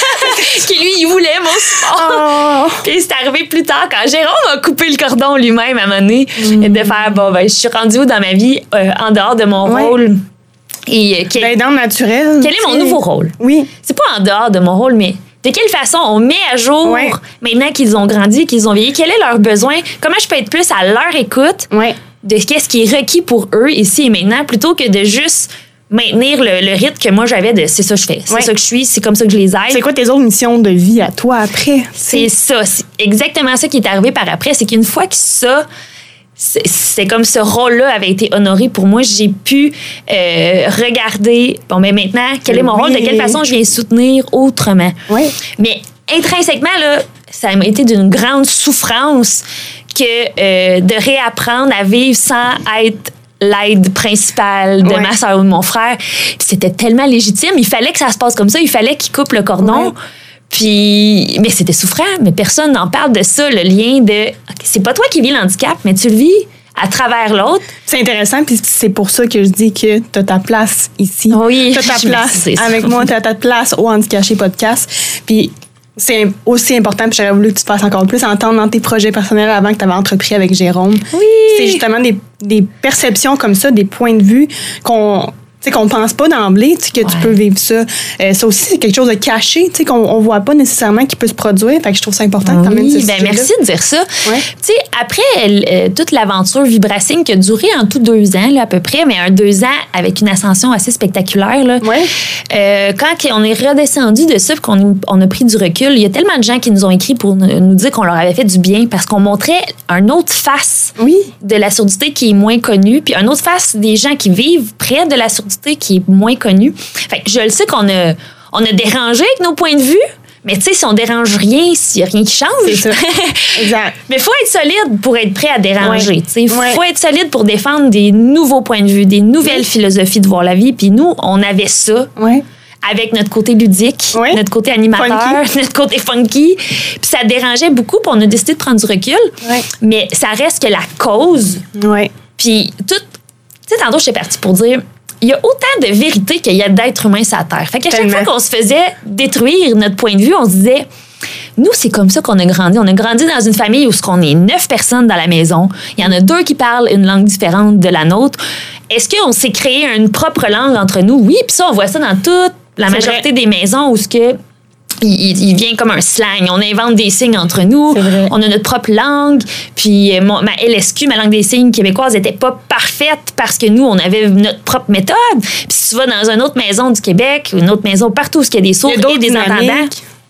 qui lui, il voulait mon support. Oh. Puis c'est arrivé plus tard quand Jérôme a coupé le cordon lui-même à un moment donné, et de faire, bon, ben, je suis rendue où dans ma vie, euh, en dehors de mon Ouais. rôle. Et euh, quel, L'aidant naturel. quel est mon tu sais. nouveau rôle? Oui. C'est pas en dehors de mon rôle, mais de quelle façon on met à jour, Ouais. maintenant qu'ils ont grandi, qu'ils ont vieilli, quel est leur besoin, comment je peux être plus à leur écoute Ouais. de qu'est-ce qui est requis pour eux ici et maintenant, plutôt que de juste maintenir le, le rythme que moi j'avais de c'est ça que je fais, c'est Ouais. ça que je suis, c'est comme ça que je les aide. C'est quoi tes autres missions de vie à toi après? C'est ça, c'est exactement ça qui est arrivé par après, c'est qu'une fois que ça, c'est c'est comme ce rôle-là avait été honoré pour moi, j'ai pu euh, regarder, bon, mais maintenant, quel est mon Oui. rôle, de quelle façon je viens soutenir autrement. Oui. Mais intrinsèquement, là, ça m'a été d'une grande souffrance que euh, de réapprendre à vivre sans être l'aide principale de Ouais. ma soeur ou de mon frère. Puis c'était tellement légitime. Il fallait que ça se passe comme ça. Il fallait qu'il coupe le cordon. Ouais. Puis, mais c'était souffrant. Mais personne n'en parle de ça, le lien de... ok, c'est pas toi qui vis l'handicap, mais tu le vis à travers l'autre. C'est intéressant, puis c'est pour ça que je dis que tu as ta place ici. Oui, Tu as ta je me place disais ça. avec moi, tu as ta place au Handicaché Podcast. Puis c'est aussi important, puis j'aurais voulu que tu te fasses encore plus entendre dans tes projets personnels avant que tu avais entrepris avec Jérôme. Oui. C'est justement des, des perceptions comme ça, des points de vue qu'on tu sais, qu'on pense pas d'emblée, tu sais, que tu Ouais. peux vivre ça. Euh, ça aussi, c'est quelque chose de caché, tu sais, qu'on on voit pas nécessairement qui peut se produire. Fait que je trouve ça important quand même. Oui, ce ben sujet-là. merci de dire ça. Ouais. Tu sais, après euh, toute l'aventure Vibracine qui a duré en tout deux ans, là, à peu près, mais un deux ans avec une ascension assez spectaculaire, là, Ouais. euh, quand on est redescendu de ça et qu'on on a pris du recul, il y a tellement de gens qui nous ont écrit pour nous nous dire qu'on leur avait fait du bien parce qu'on montrait un autre face Oui. de la surdité qui est moins connue, puis un autre face des gens qui vivent près de la surdité qui est moins connue. Fait que je le sais qu'on a, on a dérangé avec nos points de vue, mais tu sais, si on dérange rien, s'il n'y a rien qui change. C'est ça. Exact. Mais il faut être solide pour être prêt à déranger. Ouais. Il faut Ouais. être solide pour défendre des nouveaux points de vue, des nouvelles Oui. philosophies de voir la vie. Puis nous, on avait ça Ouais. avec notre côté ludique, Oui. notre côté animateur, Funky. notre côté funky. Puis ça dérangeait beaucoup, puis on a décidé de prendre du recul. Ouais. Mais ça reste que la cause, Ouais. puis tout... Tu sais, tantôt, j'étais partie pour dire... Il y a autant de vérité qu'il y a d'êtres humains sur la Terre. Fait qu'à chaque Tellement. fois qu'on se faisait détruire notre point de vue, on se disait... nous, c'est comme ça qu'on a grandi. On a grandi dans une famille où on est neuf personnes dans la maison. Il y en a deux qui parlent une langue différente de la nôtre. Est-ce qu'on s'est créé une propre langue entre nous? Oui, puis ça, on voit ça dans toute la majorité des maisons où ce que Il, il vient comme un slang. On invente des signes entre nous. On a notre propre langue. Puis mon, ma L S Q, ma langue des signes québécoise, n'était pas parfaite parce que nous, on avait notre propre méthode. Puis si tu vas dans une autre maison du Québec, une autre maison partout où il y a des sourds et des entendants,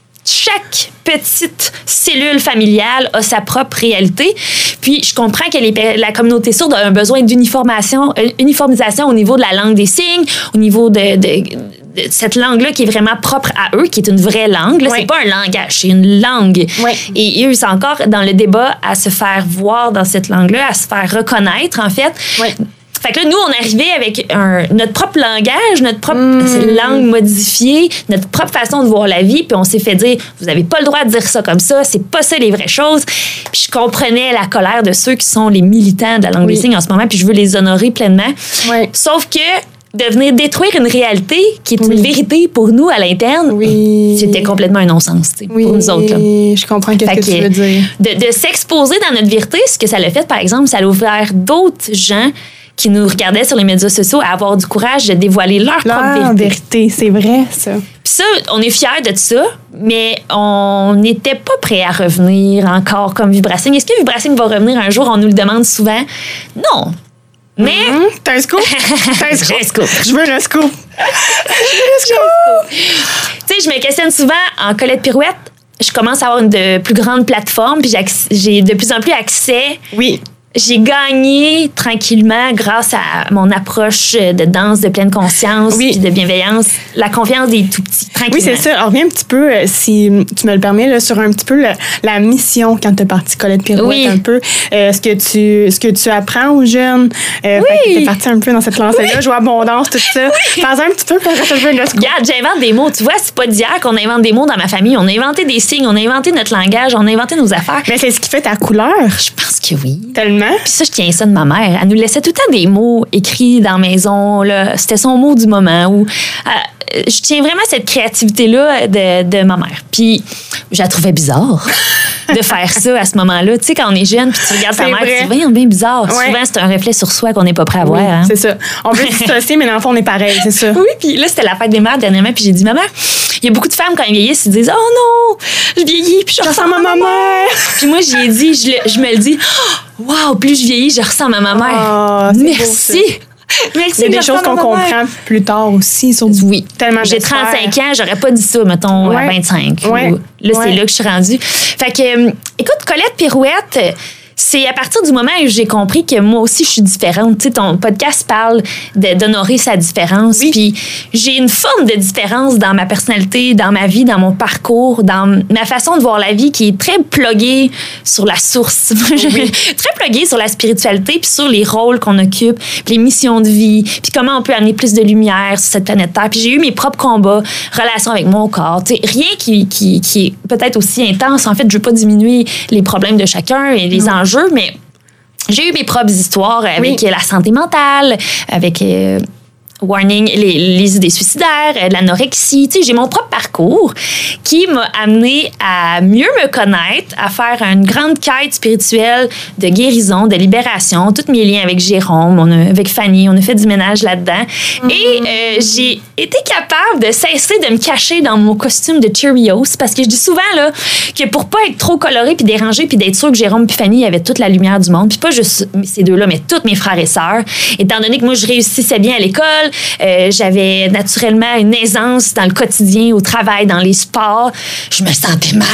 chaque petite cellule familiale a sa propre réalité. Puis, je comprends que les, la communauté sourde a un besoin d'uniformisation uniformisation au niveau de la langue des signes, au niveau de, de, de cette langue-là qui est vraiment propre à eux, qui est une vraie langue. Là, oui. C'est pas un langage, c'est une langue. Oui. Et eux, ils sont encore dans le débat à se faire voir dans cette langue-là, à se faire reconnaître, en fait. Oui. Fait que là, nous, on arrivait avec un, notre propre langage, notre propre mmh. langue modifiée, notre propre façon de voir la vie, puis on s'est fait dire, vous n'avez pas le droit de dire ça comme ça, c'est pas ça les vraies choses. Puis je comprenais la colère de ceux qui sont les militants de la langue oui. des signes en ce moment, puis je veux les honorer pleinement. Oui. Sauf que de venir détruire une réalité qui est oui. une vérité pour nous à l'interne, oui. c'était complètement un non-sens oui. pour nous autres. Là. Je comprends ce que, que tu veux dire. De, de s'exposer dans notre vérité, ce que ça l'a fait, par exemple, ça a ouvert d'autres gens qui nous regardaient sur les médias sociaux à avoir du courage de dévoiler leur, leur propre vérité. vérité. C'est vrai, ça. Puis ça, on est fiers de ça, mais on n'était pas prêts à revenir encore comme Vibrasing. Est-ce que Vibrasing va revenir un jour? On nous le demande souvent. Non. Mais... Mm-hmm. T'as un scoop? T'as un scoop? J'ai un scoop. Je veux le scoop. Je veux le scoop. Tu sais, je me questionne souvent en Colette Pirouette. Je commence à avoir une de plus grande plateforme, puis j'ai, j'ai de plus en plus accès... Oui. J'ai gagné tranquillement grâce à mon approche de danse de pleine conscience oui. puis de bienveillance, la confiance des tout-petits, tranquillement. Oui, c'est ça. On revient un petit peu, si tu me le permets, là, sur un petit peu le, la mission quand tu es partie Colette Pirouette, oui. un peu. Euh, ce, que tu, ce que tu apprends aux jeunes. Euh, oui. Tu es partie un peu dans cette lancée-là, oui. joie abondance, tout ça. Oui. Parle un petit peu pour que je veux le scoop. Regarde, j'invente des mots. Tu vois, c'est pas d'hier qu'on invente des mots dans ma famille. On a inventé des signes, on a inventé notre langage, on a inventé nos affaires. Mais c'est ce qui fait ta couleur. Je pense que oui. Tellement. Puis ça, je tiens ça de ma mère. Elle nous laissait tout le temps des mots écrits dans la maison. Là. C'était son mot du moment. Où, euh, je tiens vraiment cette créativité-là de, de ma mère. Puis je la trouvais bizarre de faire ça à ce moment-là. Tu sais, quand on est jeune, puis tu regardes ta mère, tu te dis, bien bizarre. Ouais. Souvent, c'est un reflet sur soi qu'on n'est pas prêt à voir. Oui, hein? C'est ça. On veut dissocier, mais dans le fond, on est pareil, c'est ça. Oui, puis là, c'était la fête des mères dernièrement, puis j'ai dit, maman, il y a beaucoup de femmes, quand elles vieillissent, ils disent, oh non, je vieillis, puis je, je ressemble à ma mère. Puis moi, j'y ai dit, je, le, je me le dis, oh, wow, plus je vieillis, je ressemble à ma mère. Oh, merci. Beau, Merci. Il y a des choses qu'on comprend plus tard aussi. Sur oui. Tellement J'ai trente-cinq ans, j'aurais pas dit ça, mettons, ouais. à vingt-cinq. Ouais. Ou, là, ouais. c'est là que je suis rendue. Fait que, écoute, Colette Pirouette, c'est à partir du moment où j'ai compris que moi aussi, je suis différente. Tu sais, ton podcast parle de, d'honorer sa différence. Oui. Puis j'ai une forme de différence dans ma personnalité, dans ma vie, dans mon parcours, dans ma façon de voir la vie qui est très pluguée sur la source. Oui. Très pluguée sur la spiritualité puis sur les rôles qu'on occupe, puis les missions de vie, puis comment on peut amener plus de lumière sur cette planète Terre. Puis j'ai eu mes propres combats, relations avec mon corps. Tu sais, rien qui, qui, qui est peut-être aussi intense. En fait, je veux pas diminuer les problèmes de chacun et les enjeux. Jeu, mais j'ai eu mes propres histoires avec oui. la santé mentale, avec euh, warning, les, les idées suicidaires, euh, l'anorexie. Tu sais, j'ai mon propre parcours qui m'a amené à mieux me connaître, à faire une grande quête spirituelle de guérison, de libération. Tous mes liens avec Jérôme, on a, avec Fanny, on a fait du ménage là-dedans. Mm-hmm. Et euh, j'ai été capable de cesser de me cacher dans mon costume de Cheerios parce que je dis souvent là, que pour pas être trop coloré puis dérangé puis d'être sûr que Jérôme et Fanny avaient toute la lumière du monde, puis pas juste ces deux-là, mais tous mes frères et sœurs, étant donné que moi, je réussissais bien à l'école, euh, j'avais naturellement une aisance dans le quotidien, au travail, dans les sports, je me sentais mal.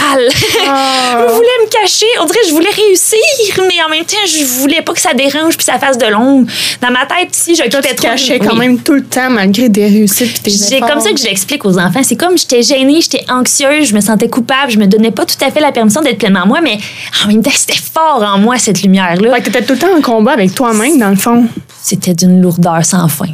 Oh. Je voulais me cacher. On dirait que je voulais réussir, mais en même temps, je voulais pas que ça dérange puis ça fasse de l'ombre. Dans ma tête, si j'occupais trop... Tu te cachais quand oui. même tout le temps, malgré des réussites. C'est comme ça que je l'explique aux enfants. C'est comme j'étais gênée, j'étais anxieuse, je me sentais coupable, je me donnais pas tout à fait la permission d'être pleinement moi, mais en même temps, c'était fort en moi, cette lumière-là. Fait que t'étais tout le temps en combat avec toi-même, dans le fond. C'était d'une lourdeur sans fin. C'est le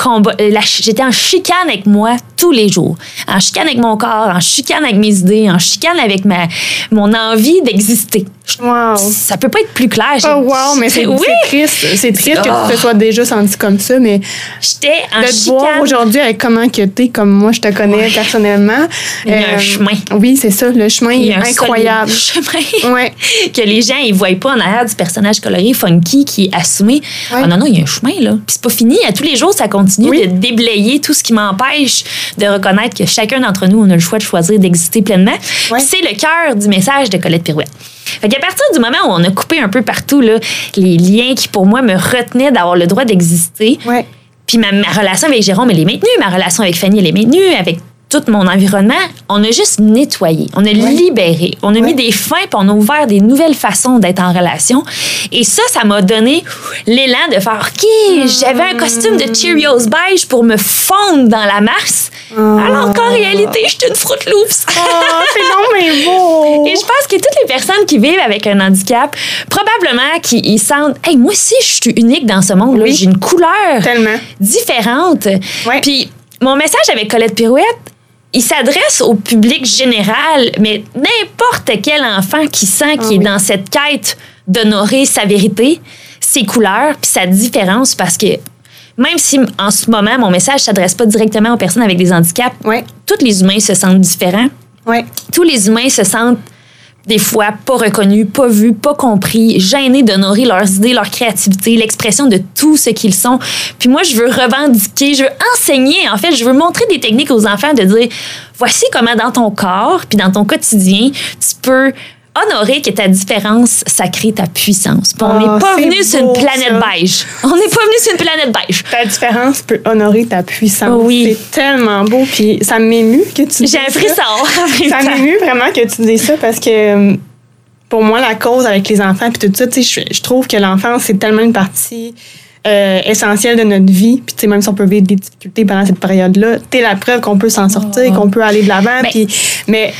combat. La, j'étais en chicane avec moi tous les jours. En chicane avec mon corps, en chicane avec mes idées, en chicane avec ma, mon envie d'exister. Wow. Ça peut pas être plus clair. Oh wow, mais c'est, oui. c'est triste. C'est triste Oh. que tu te sois déjà senti comme ça, mais j'étais en de te chicane. voir aujourd'hui avec comment que t'es, comme moi je te connais Ouais. personnellement. Il y a un chemin. Oui, c'est ça. Le chemin Il y est a un incroyable. solide chemin Ouais. que les gens ils voient pas en arrière du personnage coloré, funky, qui est assumé. Ouais. Ah non, non, il y a un chemin, là. Puis c'est pas fini. À tous les jours, ça continue Oui. de déblayer tout ce qui m'empêche de reconnaître que chacun d'entre nous, on a le choix de choisir d'exister pleinement. Ouais. Puis c'est le cœur du message de Colette Pirouette. Fait qu'à partir du moment où on a coupé un peu partout là, les liens qui, pour moi, me retenaient d'avoir le droit d'exister, Ouais. puis ma, ma relation avec Jérôme, elle est maintenue. Ma relation avec Fanny, elle est maintenue. Avec tout mon environnement, on a juste nettoyé. On a libéré. On a Ouais. mis des fins, puis on a ouvert des nouvelles façons d'être en relation. Et ça, ça m'a donné l'élan de faire « OK, j'avais un costume de Cheerios beige pour me fondre dans la masse, alors qu'en réalité, j'étais une Fruit Loops. » Oh, c'est non, mais beau! Et je pense que toutes les personnes qui vivent avec un handicap, probablement qu'ils ils sentent « Hey, moi aussi, je suis unique dans ce monde-là. Oui. J'ai une couleur Tellement. différente. Ouais. Puis mon message avec Colette Pirouette, il s'adresse au public général, mais n'importe quel enfant qui sent qu'il Ah, est oui. dans cette quête d'honorer sa vérité, ses couleurs, puis sa différence, parce que même si en ce moment, mon message ne s'adresse pas directement aux personnes avec des handicaps, Ouais. tous les humains se sentent différents. Ouais. Tous les humains se sentent des fois pas reconnus, pas vus, pas compris, gênés d'honorer leurs idées, leur créativité, l'expression de tout ce qu'ils sont. Puis moi, je veux revendiquer, je veux enseigner, en fait, je veux montrer des techniques aux enfants de dire, voici comment dans ton corps, puis dans ton quotidien, tu peux honorer que ta différence, ça crée ta puissance. Puis on Oh, n'est pas c'est venu sur une beau, planète ça. beige. On n'est pas venu sur une planète beige. Ta différence peut honorer ta puissance. Oui. C'est tellement beau. Puis ça m'émue que tu dises J'ai un ça. frisson. Ça m'émue vraiment que tu dises ça parce que euh, pour moi, la cause avec les enfants puis tout ça, tu sais, je, je trouve que l'enfance, c'est tellement une partie euh, essentielle de notre vie. Puis tu sais, même si on peut vivre des difficultés pendant cette période-là, t'es la preuve qu'on peut s'en sortir, Oh. qu'on peut aller de l'avant. Ben, Puis, mais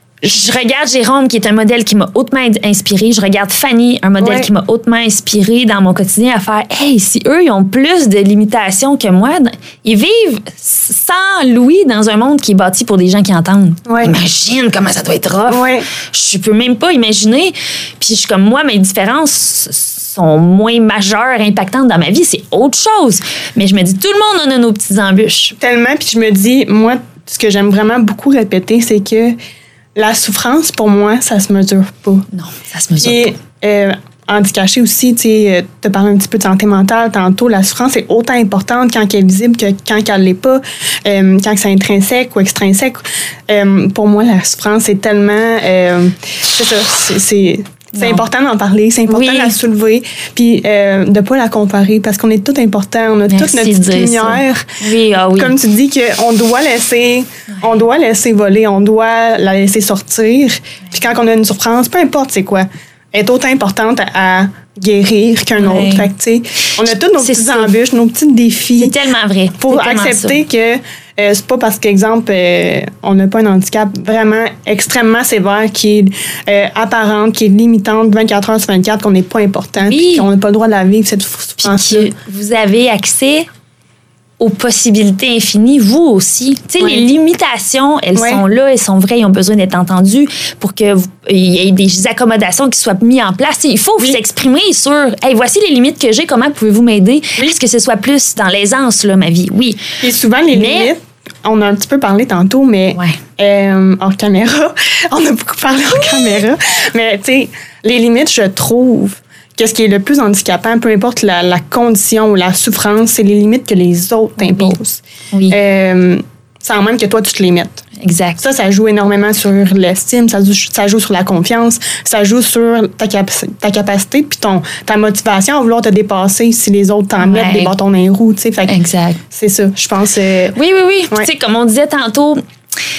Je regarde Jérôme, qui est un modèle qui m'a hautement inspiré. Je regarde Fanny, un modèle Ouais. qui m'a hautement inspiré dans mon quotidien à faire « Hey, si eux, ils ont plus de limitations que moi, ils vivent sans Louis dans un monde qui est bâti pour des gens qui entendent. Ouais. Imagine comment ça doit être rough. Ouais. Je peux même pas imaginer. Puis je suis comme moi, mes différences sont moins majeures, impactantes dans ma vie. C'est autre chose. Mais je me dis, tout le monde en a nos petites embûches. tellement, puis je me dis, moi, ce que j'aime vraiment beaucoup répéter, c'est que la souffrance, pour moi, ça se mesure pas. Non, ça se mesure Et pas. euh, handicaché aussi, tu sais, tu as parlé un petit peu de santé mentale tantôt. La souffrance est autant importante quand elle est visible que quand elle l'est pas, euh, quand c'est intrinsèque ou extrinsèque. Euh, pour moi, la souffrance, c'est tellement... Euh, c'est ça, c'est... c'est c'est Non. important d'en parler, c'est important Oui. de la soulever, puis euh, de pas la comparer parce qu'on est tous importants, on a toute Merci notre de petite dire ça. lumière. Oui, ah oui. Comme tu dis qu'on doit laisser, on doit laisser voler, on doit la laisser sortir. Puis quand on a une souffrance, peu importe c'est quoi, elle est autant importante à, à guérir qu'un Ouais. autre. Fait que, tu sais, on a tous nos C'est petites ça. embûches, nos petits défis. C'est tellement vrai. Pour C'est tellement accepter ça. que euh, c'est pas parce qu'exemple, euh, on n'a pas un handicap vraiment extrêmement sévère qui est euh, apparente, qui est limitante vingt-quatre heures sur vingt-quatre, qu'on n'est pas important, Oui. puis qu'on n'a pas le droit de la vivre, cette Puis souffrance-là. que vous avez accès aux possibilités infinies, vous aussi. Tu sais, Ouais. les limitations, elles Ouais. sont là, elles sont vraies, ils ont besoin d'être entendues pour que vous- il y ait des accommodations qui soient mises en place. Il faut Oui. vous exprimer sur « Hey, voici les limites que j'ai, comment pouvez-vous m'aider? Est-ce que ce soit plus dans l'aisance, là, ma vie? » Oui. Et souvent, les Mais- limites, on a un petit peu parlé tantôt, mais Ouais. euh, hors caméra, on a beaucoup parlé hors caméra, mais tu sais, les limites, je trouve que ce qui est le plus handicapant, peu importe la, la condition ou la souffrance, c'est les limites que les autres Oui. t'imposent. Oui. Euh, sans même que toi, tu te les mettes. Exact. Ça, ça joue énormément sur l'estime, ça joue, ça joue sur la confiance, ça joue sur ta, cap- ta capacité puis ton, ta motivation à vouloir te dépasser si les autres t'en Ouais. mettent des bâtons dans les roues. tu sais. Fait que Exact. c'est ça, je pense. euh, Oui, oui, oui. Puis, Ouais. tu sais, comme on disait tantôt,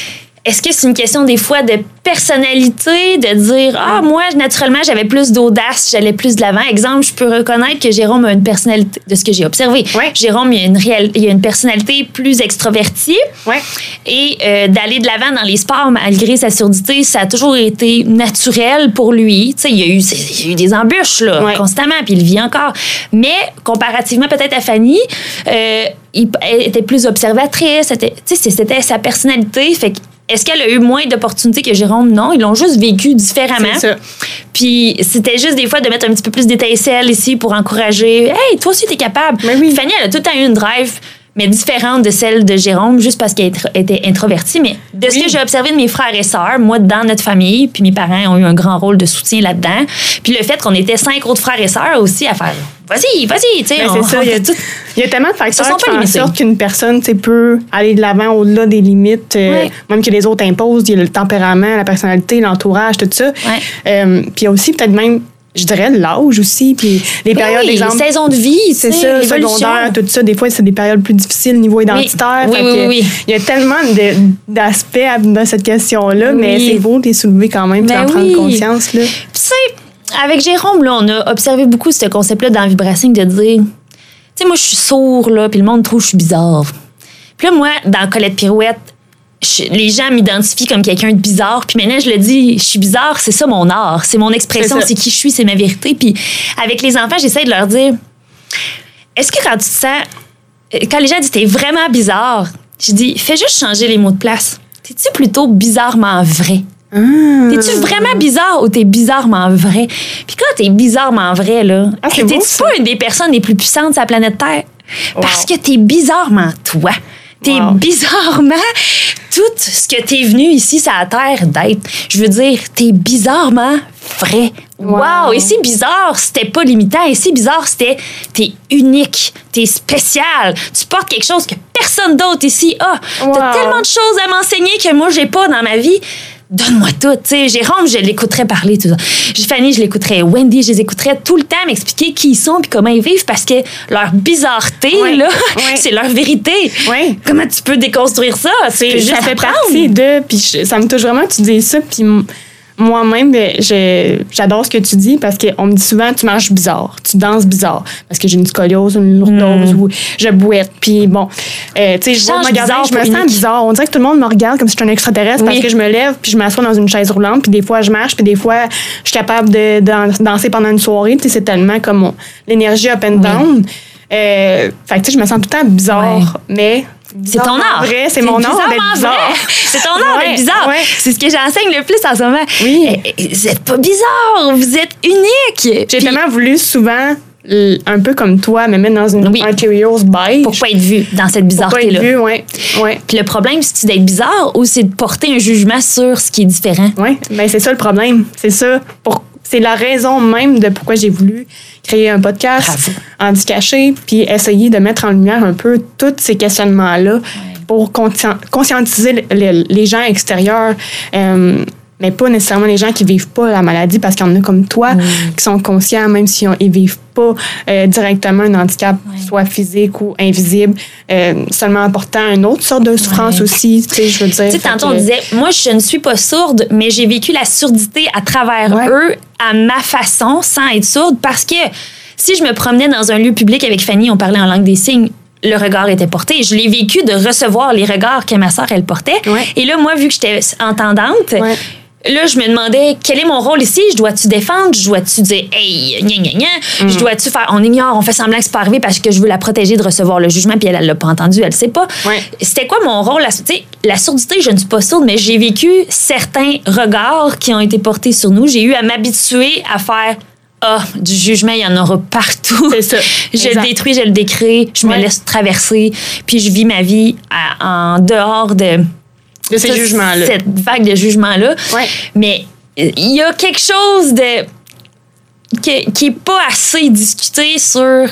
est-ce que c'est une question des fois de personnalité, de dire ah moi naturellement j'avais plus d'audace, j'allais plus de l'avant. Exemple, je peux reconnaître que Jérôme a une personnalité de ce que j'ai observé. Ouais. Jérôme il a une réelle, il a une personnalité plus extrovertie. Ouais. Et euh, d'aller de l'avant dans les sports malgré sa surdité, ça a toujours été naturel pour lui. Tu sais, il y a eu il y a eu des embûches là Ouais. constamment, puis il vit encore. Mais comparativement peut-être à Fanny, euh, il, elle était plus observatrice. C'était, tu sais, c'était sa personnalité. Fait que est-ce qu'elle a eu moins d'opportunités que Jérôme? Non, ils l'ont juste vécu différemment. C'est ça. Puis c'était juste des fois de mettre un petit peu plus d'étincelles ici pour encourager. Hey, toi aussi, t'es capable. Mais oui. Fanny, elle a tout le temps eu une drive, mais différente de celle de Jérôme, juste parce qu'elle était introvertie. Mais de ce Oui. que j'ai observé de mes frères et sœurs, moi, dans notre famille, puis mes parents ont eu un grand rôle de soutien là-dedans. Puis le fait qu'on était cinq autres frères et sœurs aussi à faire vas-y, vas-y, tu sais. Ben, on- c'est ça. on Il y, a, fait tout. il y a tellement de facteurs sont qui pas font en limités. sorte qu'une personne tu sais, peut aller de l'avant au-delà des limites, euh, Ouais. même que les autres imposent. Il y a le tempérament, la personnalité, l'entourage, tout ça. Ouais. Euh, puis il y a aussi peut-être même, je dirais, l'âge aussi. Puis les Ben périodes, oui, exemple. les saisons de vie, C'est tu sais, ça, l'évolution. secondaire, tout ça. Des fois, c'est des périodes plus difficiles au niveau identitaire. Oui, Fait oui, que oui, oui. Il y a tellement de- d'aspects à- dans cette question-là, Oui. mais c'est beau de les soulever quand même, puis Ben d'en oui. prendre conscience. Là. Puis, tu sais, avec Jérôme, là, on a observé beaucoup ce concept-là dans Vibracing de dire, tu sais, moi, je suis sourd, là, puis le monde trouve que je suis bizarre. Puis là, moi, dans Colette Pirouette, je- les gens m'identifient comme quelqu'un de bizarre. Puis maintenant, je le dis, je suis bizarre, c'est ça mon art. C'est mon expression, C'est ça. c'est qui je suis, c'est ma vérité. Puis avec les enfants, j'essaie de leur dire, est-ce que quand tu te sens... Quand les gens disent, t'es vraiment bizarre, je dis, fais juste changer les mots de place. T'es-tu plutôt bizarrement vrai? Ah. T'es-tu vraiment bizarre ou t'es bizarrement vrai? Puis quand t'es bizarrement vrai, là, Ah, c'est t'es-tu beau, ça. pas une des personnes les plus puissantes sur la planète Terre? Parce Wow. que t'es bizarrement toi. T'es Wow. bizarrement tout ce que t'es venu ici sur la Terre d'être. Je veux dire, t'es bizarrement vrai. Wow! Wow. Et si bizarre, c'était pas limitant. Et si bizarre, c'était t'es unique, t'es spécial. Tu portes quelque chose que personne d'autre ici a. Wow. T'as tellement de choses à m'enseigner que moi, j'ai pas dans ma vie. Donne-moi tout. Tu sais, Jérôme, je l'écouterais parler tout ça. Fanny, je l'écouterais. Wendy, je les écouterais tout le temps m'expliquer qui ils sont puis comment ils vivent parce que leur bizarreté, Ouais. là, Ouais. c'est leur vérité. Ouais. Comment tu peux déconstruire ça? Tu peux ça juste fait apprendre. partie de. Puis je- ça me touche vraiment que tu dis ça. Puis m- moi-même, ben, je- j'adore ce que tu dis parce qu'on me dit souvent tu marches bizarre, tu danses bizarre parce que j'ai une scoliose, une lourdose ou je bouette. Puis bon, euh, tu sais, je vois Change me regarder, bizarre je me pour sens unique. bizarre. On dirait que tout le monde me regarde comme si j'étais un extraterrestre parce Oui. que je me lève puis je m'assois dans une chaise roulante. Puis des fois, je marche. Puis des fois, je suis capable de, de danser pendant une soirée. Tu sais, c'est tellement comme mon- l'énergie up and down. Euh, fait que tu sais, je me sens tout le temps bizarre. Ouais. Mais. C'est ton bizarrement art. vrai, c'est mon art bizarrement d'être bizarre. vrai. C'est ton art Ouais, d'être bizarre. ouais. C'est ce que j'enseigne le plus en ce moment. Oui. Eh, eh, Vous êtes pas bizarre, vous êtes unique. J'ai Puis, tellement voulu souvent, l- un peu comme toi, me mettre dans une Oui. un Cheerios beige. pour pas être vu dans cette Pour pas être bizarreté-là. vu, ouais. Ouais. Puis le problème, c'est d'être bizarre ou c'est de porter un jugement sur ce qui est différent. Ouais. Ben, c'est ça le problème. C'est ça. Pour, c'est la raison même de pourquoi j'ai voulu créer un podcast, Bravo. Andy Caché, puis essayer de mettre en lumière un peu tous ces questionnements-là pour conscien- conscientiser le- le- les gens extérieurs. euh, mais pas nécessairement les gens qui vivent pas la maladie, parce qu'il y en a comme toi qui sont conscients, même si on, ils vivent pas euh, directement un handicap, soit physique ou invisible, euh, seulement apportant une autre sorte de souffrance Ouais. aussi, tu sais, je veux dire. Tu sais, Fait tantôt, que- on disait, moi, je ne suis pas sourde, mais j'ai vécu la surdité à travers Ouais. eux, à ma façon, sans être sourde, parce que si je me promenais dans un lieu public avec Fanny, on parlait en langue des signes, le regard était porté. Je l'ai vécu de recevoir les regards que ma sœur, elle portait. Ouais. Et là, moi, vu que j'étais entendante, Ouais. là, je me demandais, quel est mon rôle ici? Je dois-tu défendre? Je dois-tu dire, hey, gna gna gna? Je dois-tu faire, on ignore, on fait semblant que c'est pas arrivé parce que je veux la protéger de recevoir le jugement, puis elle, elle l'a pas entendu, elle sait pas. Ouais. C'était quoi mon rôle? La, tu sais, la surdité, je ne suis pas sourde, mais j'ai vécu certains regards qui ont été portés sur nous. J'ai eu à m'habituer à faire, ah, du jugement, il y en aura partout. C'est ça. Je Exact. le détruis, je le décrée, je me Ouais. laisse traverser, puis je vis ma vie à- en dehors de De ces toute jugements-là. cette vague de jugements-là. Ouais. Mais euh, il y a quelque chose de qui, qui est pas assez discuté sur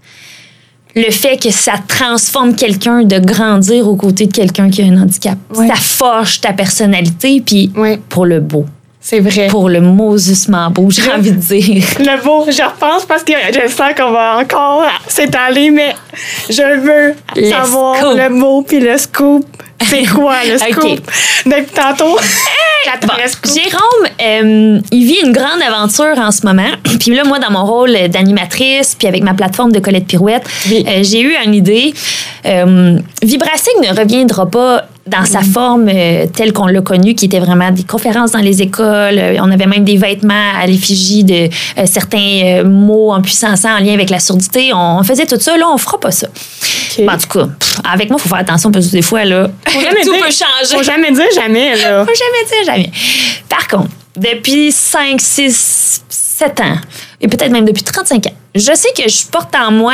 le fait que ça transforme quelqu'un de grandir aux côtés de quelqu'un qui a un handicap. Ouais. Ça forge ta personnalité, puis Ouais. pour le beau. C'est vrai. Pour le maususement beau, j'ai envie de dire. Le beau, je repense parce que je sens qu'on va encore s'étaler, mais je veux Le savoir scoop. le mot puis le scoop. C'est quoi le scoop? OK. Depuis tantôt. Bon, Jérôme, euh, il vit une grande aventure en ce moment. Puis là, moi, dans mon rôle d'animatrice, puis avec ma plateforme de Colette Pirouette, oui. euh, j'ai eu une idée. Euh, Vibrasig ne reviendra pas dans sa forme euh, telle qu'on l'a connue, qui était vraiment des conférences dans les écoles. Euh, on avait même des vêtements à l'effigie de euh, certains euh, mots en puissance en lien avec la surdité. On, on faisait tout ça. Là, on fera pas ça. Okay. Bon, en tout cas, pff, avec moi, il faut faire attention parce que des fois, là, tout dire, peut changer. Faut jamais dire jamais, là. Faut jamais dire jamais. Par contre, depuis cinq, six, sept ans, et peut-être même depuis trente-cinq ans, je sais que je porte en moi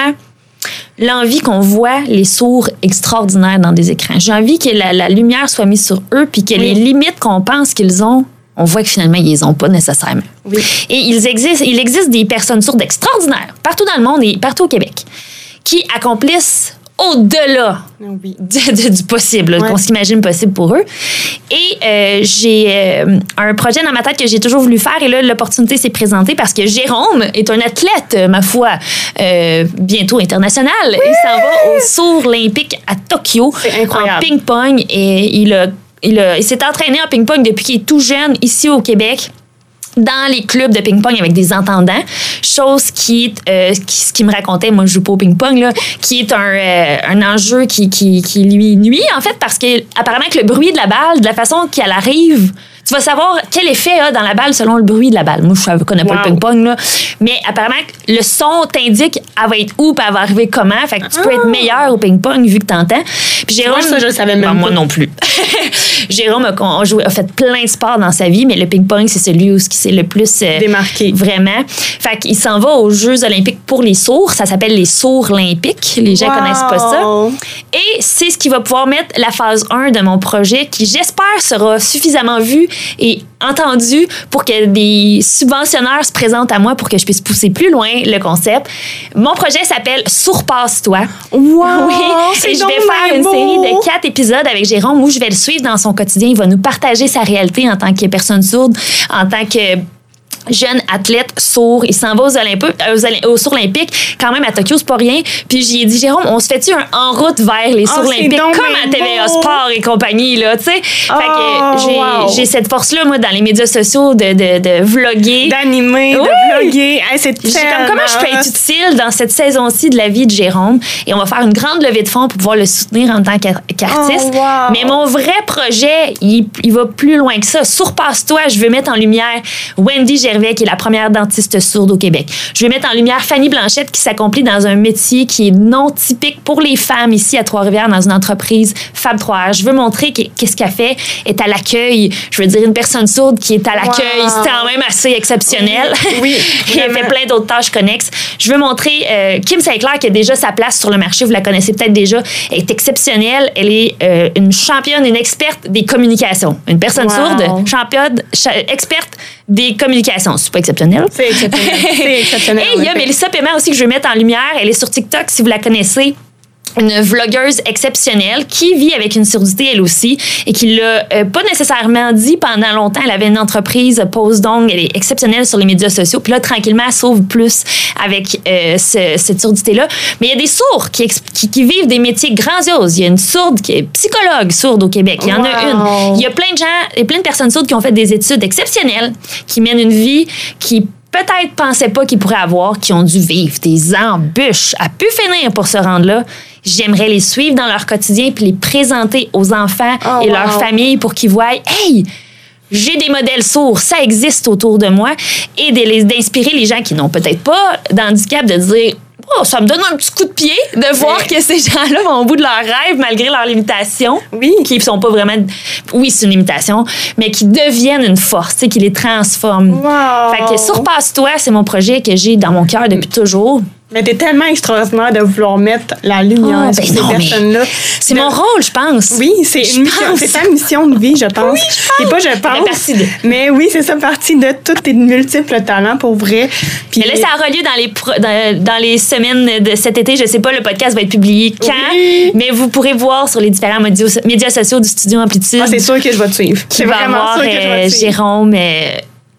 l'envie qu'on voit les sourds extraordinaires dans des écrans. J'ai envie que la, la lumière soit mise sur eux puis que oui. les limites qu'on pense qu'ils ont, on voit que finalement, ils les ont pas nécessairement. Oui. Et ils existent, il existe des personnes sourdes extraordinaires partout dans le monde et partout au Québec qui accomplissent au-delà oui. du, du, du possible, ouais. qu'on s'imagine possible pour eux. Et euh, j'ai euh, un projet dans ma tête que j'ai toujours voulu faire et là, l'opportunité s'est présentée parce que Jérôme est un athlète, ma foi, euh, bientôt international. Oui! Il s'en va au Sourds olympique à Tokyo en ping-pong et il, a, il, a, il s'est entraîné en ping-pong depuis qu'il est tout jeune ici au Québec, dans les clubs de ping-pong avec des entendants, chose qui, euh, qui, ce qui me racontait, moi je joue pas au ping-pong, là, qui est un, euh, un enjeu qui, qui, qui lui nuit, en fait, parce que apparemment que le bruit de la balle, de la façon qu'elle arrive, tu vas savoir quel effet a dans la balle selon le bruit de la balle. Moi, je ne connais wow. pas le ping-pong, là, mais apparemment, le son t'indique elle va être où, puis elle va arriver comment. Fait que tu peux ah. être meilleur au ping-pong vu que t'entends. Puis Jérôme, moi, ça, je le savais même ben, pas. Moi non plus. Jérôme a, a, joué, a fait plein de sports dans sa vie, mais le ping-pong, c'est celui où c'est le plus euh, démarqué. Vraiment. Fait qu'il s'en va aux Jeux olympiques pour les sourds. Ça s'appelle les Sourds olympiques. Les gens wow. connaissent pas ça. Et c'est ce qui va pouvoir mettre la phase un de mon projet, qui, j'espère, sera suffisamment vu et entendu pour que des subventionneurs se présentent à moi pour que je puisse pousser plus loin le concept. Mon projet s'appelle Surpasse-toi. Wow! Oui, et je vais faire une beau. série de quatre épisodes avec Jérôme où je vais le suivre dans son quotidien. Il va nous partager sa réalité en tant que personne sourde, en tant que jeune athlète sourd. Il s'en va aux Olympiques, aux, aux Sourds olympiques, quand même à Tokyo, c'est pas rien. Puis j'y ai dit, Jérôme, on se fait-tu un en route vers les Sourds oh, olympiques comme à T V A Sport et compagnie, là, tu sais? Oh, fait que j'ai, wow. j'ai cette force-là, moi, dans les médias sociaux de, de, de vlogger. D'animer, oui. de vlogger. Hey, c'est j'ai comme, comment je peux être utile dans cette saison-ci de la vie de Jérôme? Et on va faire une grande levée de fonds pour pouvoir le soutenir en tant qu'artiste. Oh, wow. Mais mon vrai projet, il, il va plus loin que ça. Surpasse-toi, je veux mettre en lumière Wendy Gervais, qui est la première dentiste sourde au Québec. Je vais mettre en lumière Fanny Blanchette, qui s'accomplit dans un métier qui est non typique pour les femmes ici à Trois-Rivières, dans une entreprise Fab trois R. Je veux montrer qu'est-ce qu'elle fait, est à l'accueil. Je veux dire, une personne sourde qui est à l'accueil, wow. c'est quand même assez exceptionnel. Oui, oui elle fait plein d'autres tâches connexes. Je veux montrer euh, Kim Saint-Clair, qui a déjà sa place sur le marché. Vous la connaissez peut-être déjà. Elle est exceptionnelle. Elle est euh, une championne, une experte des communications. Une personne wow. sourde, championne, cha- experte des communications. C'est pas exceptionnel. C'est exceptionnel. C'est exceptionnel. Et il y a Mélissa Paiement aussi que je veux mettre en lumière. Elle est sur TikTok, si vous la connaissez. Une vlogueuse exceptionnelle qui vit avec une surdité elle aussi et qui l'a euh, pas nécessairement dit pendant longtemps. Elle avait une entreprise Pose d'ongles. Elle est exceptionnelle sur les médias sociaux. Puis là, tranquillement, elle s'ouvre plus avec euh, ce, cette surdité-là. Mais il y a des sourds qui, qui, qui vivent des métiers grandioses. Il y a une sourde qui est psychologue sourde au Québec. Il y en wow. a une. Il y a plein de gens et plein de personnes sourdes qui ont fait des études exceptionnelles, qui mènent une vie qui peut-être pensaient pas qu'ils pourraient avoir, qui ont dû vivre des embûches à pu finir pour se rendre là. J'aimerais les suivre dans leur quotidien puis les présenter aux enfants oh, et wow. leurs familles pour qu'ils voient « Hey! J'ai des modèles sourds, ça existe autour de moi. » Et de les, d'inspirer les gens qui n'ont peut-être pas d'handicap, de dire « Oh, ça me donne un petit coup de pied de voir ouais. que ces gens-là vont au bout de leurs rêves malgré leurs limitations. » Oui. Qui sont pas vraiment... Oui, c'est une limitation, mais qui deviennent une force, qui les transforment. Wow. Fait que Surpasse-toi, c'est mon projet que j'ai dans mon cœur depuis toujours. Mais t'es tellement extraordinaire de vouloir mettre la lumière oh, sur ben ces non, personnes-là. C'est de... mon rôle, je pense. Oui, c'est je une mission, pense. c'est ta mission de vie, je pense. Oui, je pense. Et pas je pense. De... Mais oui, c'est ça, partie de tous tes multiples talents pour vrai. Puis mais là, ça aura lieu dans les, pro... dans, dans les semaines de cet été. Je sais pas, le podcast va être publié quand, oui. mais vous pourrez voir sur les différents médias, médias sociaux du Studio Amplitude. Ah, c'est sûr que je vais te suivre. C'est vraiment voir, sûr que je vais te suivre. Jérôme... Euh,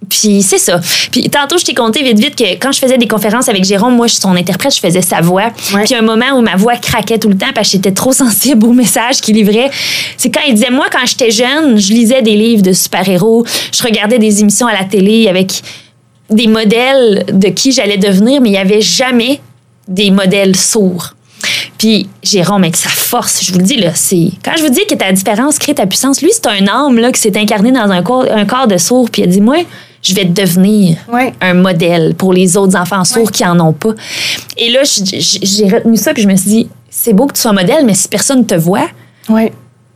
Puis c'est ça. Puis tantôt, je t'ai conté vite, vite que quand je faisais des conférences avec Jérôme, moi, je suis son interprète, je faisais sa voix. Ouais. Puis un moment où ma voix craquait tout le temps parce que j'étais trop sensible aux messages qu'il livrait, c'est quand il disait, moi, quand j'étais jeune, je lisais des livres de super-héros, je regardais des émissions à la télé avec des modèles de qui j'allais devenir, mais il n'y avait jamais des modèles sourds. Puis Jérôme, avec sa force, je vous le dis, là, c'est... Quand je vous dis que ta différence crée ta puissance, lui, c'est un âme là, qui s'est incarné dans un corps, un corps de sourd, puis il a dit, moi, je vais devenir ouais. un modèle pour les autres enfants sourds ouais. qui en ont pas. Et là, j'ai retenu ça, puis je me suis dit, c'est beau que tu sois modèle, mais si personne ne te voit... Ouais.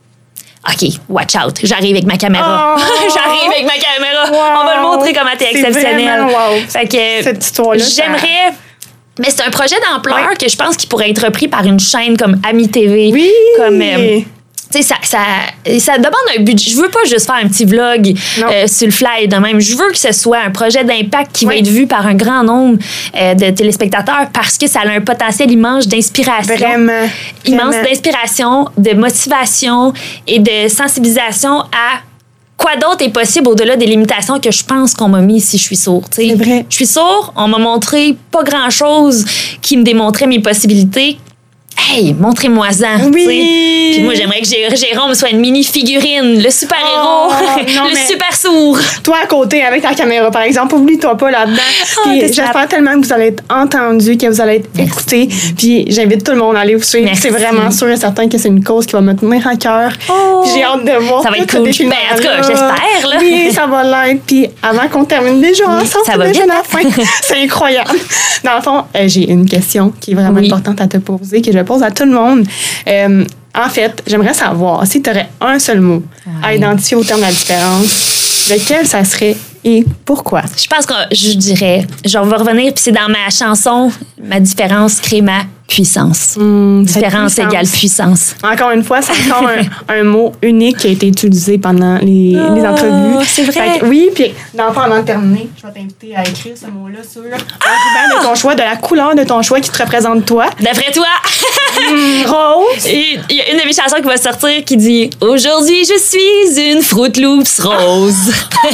OK, watch out. J'arrive avec ma caméra. Oh! J'arrive avec ma caméra. Wow! On va le montrer comment t'es exceptionnel. Wow. Fait que cette histoire-là. J'aimerais... Mais c'est un projet d'ampleur ouais. que je pense qu'il pourrait être repris par une chaîne comme Ami T V. Oui! Comme... Euh, tu sais, ça, ça, ça demande un budget. Je veux pas juste faire un petit vlog euh, sur le fly de même. Je veux que ce soit un projet d'impact qui oui. va être vu par un grand nombre euh, de téléspectateurs parce que ça a un potentiel immense d'inspiration. Vraiment. Immense Vraiment. d'inspiration, de motivation et de sensibilisation à quoi d'autre est possible au-delà des limitations que je pense qu'on m'a mis si je suis sourde. C'est vrai. Je suis sourde, on m'a montré pas grand-chose qui me démontrait mes possibilités. Hey, montrez-moi-en. Oui. Puis moi, j'aimerais que Jérôme soit une mini-figurine, le super-héros, oh, le super-sourd. Toi, à côté, avec ta caméra, par exemple, oublie-toi pas là-dedans. Oh, j'espère tellement que vous allez être entendu, que vous allez être écouté. Puis j'invite tout le monde à aller vous suivre. C'est vraiment sûr et certain que c'est une cause qui va me tenir à cœur. Oh. J'ai hâte de voir. Ça va être cool. Ben, en tout cas, j'espère. Là. Oui, ça va l'être. Puis avant qu'on termine déjà oui, ensemble, ça va déjà bien. la fin. C'est incroyable. Dans le fond, euh, j'ai une question qui est vraiment oui. importante à te poser, que je pose à tout le monde. Euh, en fait, j'aimerais savoir si tu aurais un seul mot ouais. à identifier au terme de la différence, lequel ça serait et pourquoi? Je pense que je dirais, genre, on va revenir, puis c'est dans ma chanson, ma différence crée ma puissance. Mmh, différence puissance. égale puissance. Encore une fois, c'est encore un, un mot unique qui a été utilisé pendant les, oh, les entrevues. C'est vrai. Que, oui, puis dans pendant de terminer, je vais t'inviter à écrire ce mot-là sur un ruban de ton choix, de la couleur de ton choix qui te représente toi. D'après toi. mmh, rose. Et il y a une de mes chansons qui va sortir qui dit « Aujourd'hui, je suis une Fruit Loops rose. »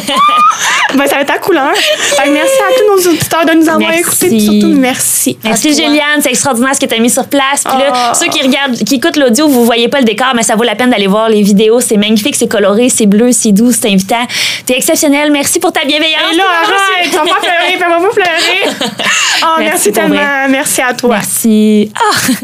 Ben, ça va être ta couleur. Fait que merci à tous nos auditeurs de nous avoir merci. écoutés. Puis surtout, merci. Merci, Juliane. C'est extraordinaire ce que tu as mis sur place. Puis là, oh. ceux qui regardent, qui écoutent l'audio, vous voyez pas le décor, mais ça vaut la peine d'aller voir les vidéos. C'est magnifique, c'est coloré, c'est bleu, c'est doux, c'est invitant. T'es exceptionnel. Merci pour ta bienveillance. Et là, arrête. Tu vas pas pleurer. Fais-moi pas pleurer. Oh, merci, merci tellement. Vrai. Merci à toi. Merci. Oh.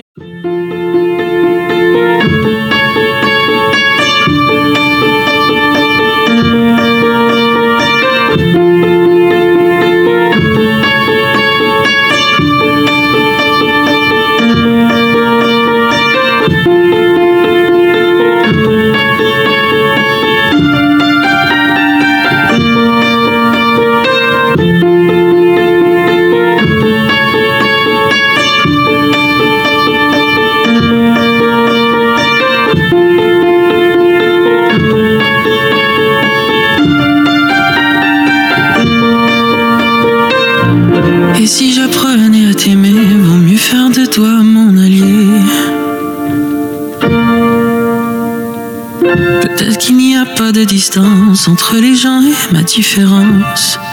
Et si j'apprenais à t'aimer, vaut mieux faire de toi mon allié. Peut-être qu'il n'y a pas de distance entre les gens et ma différence.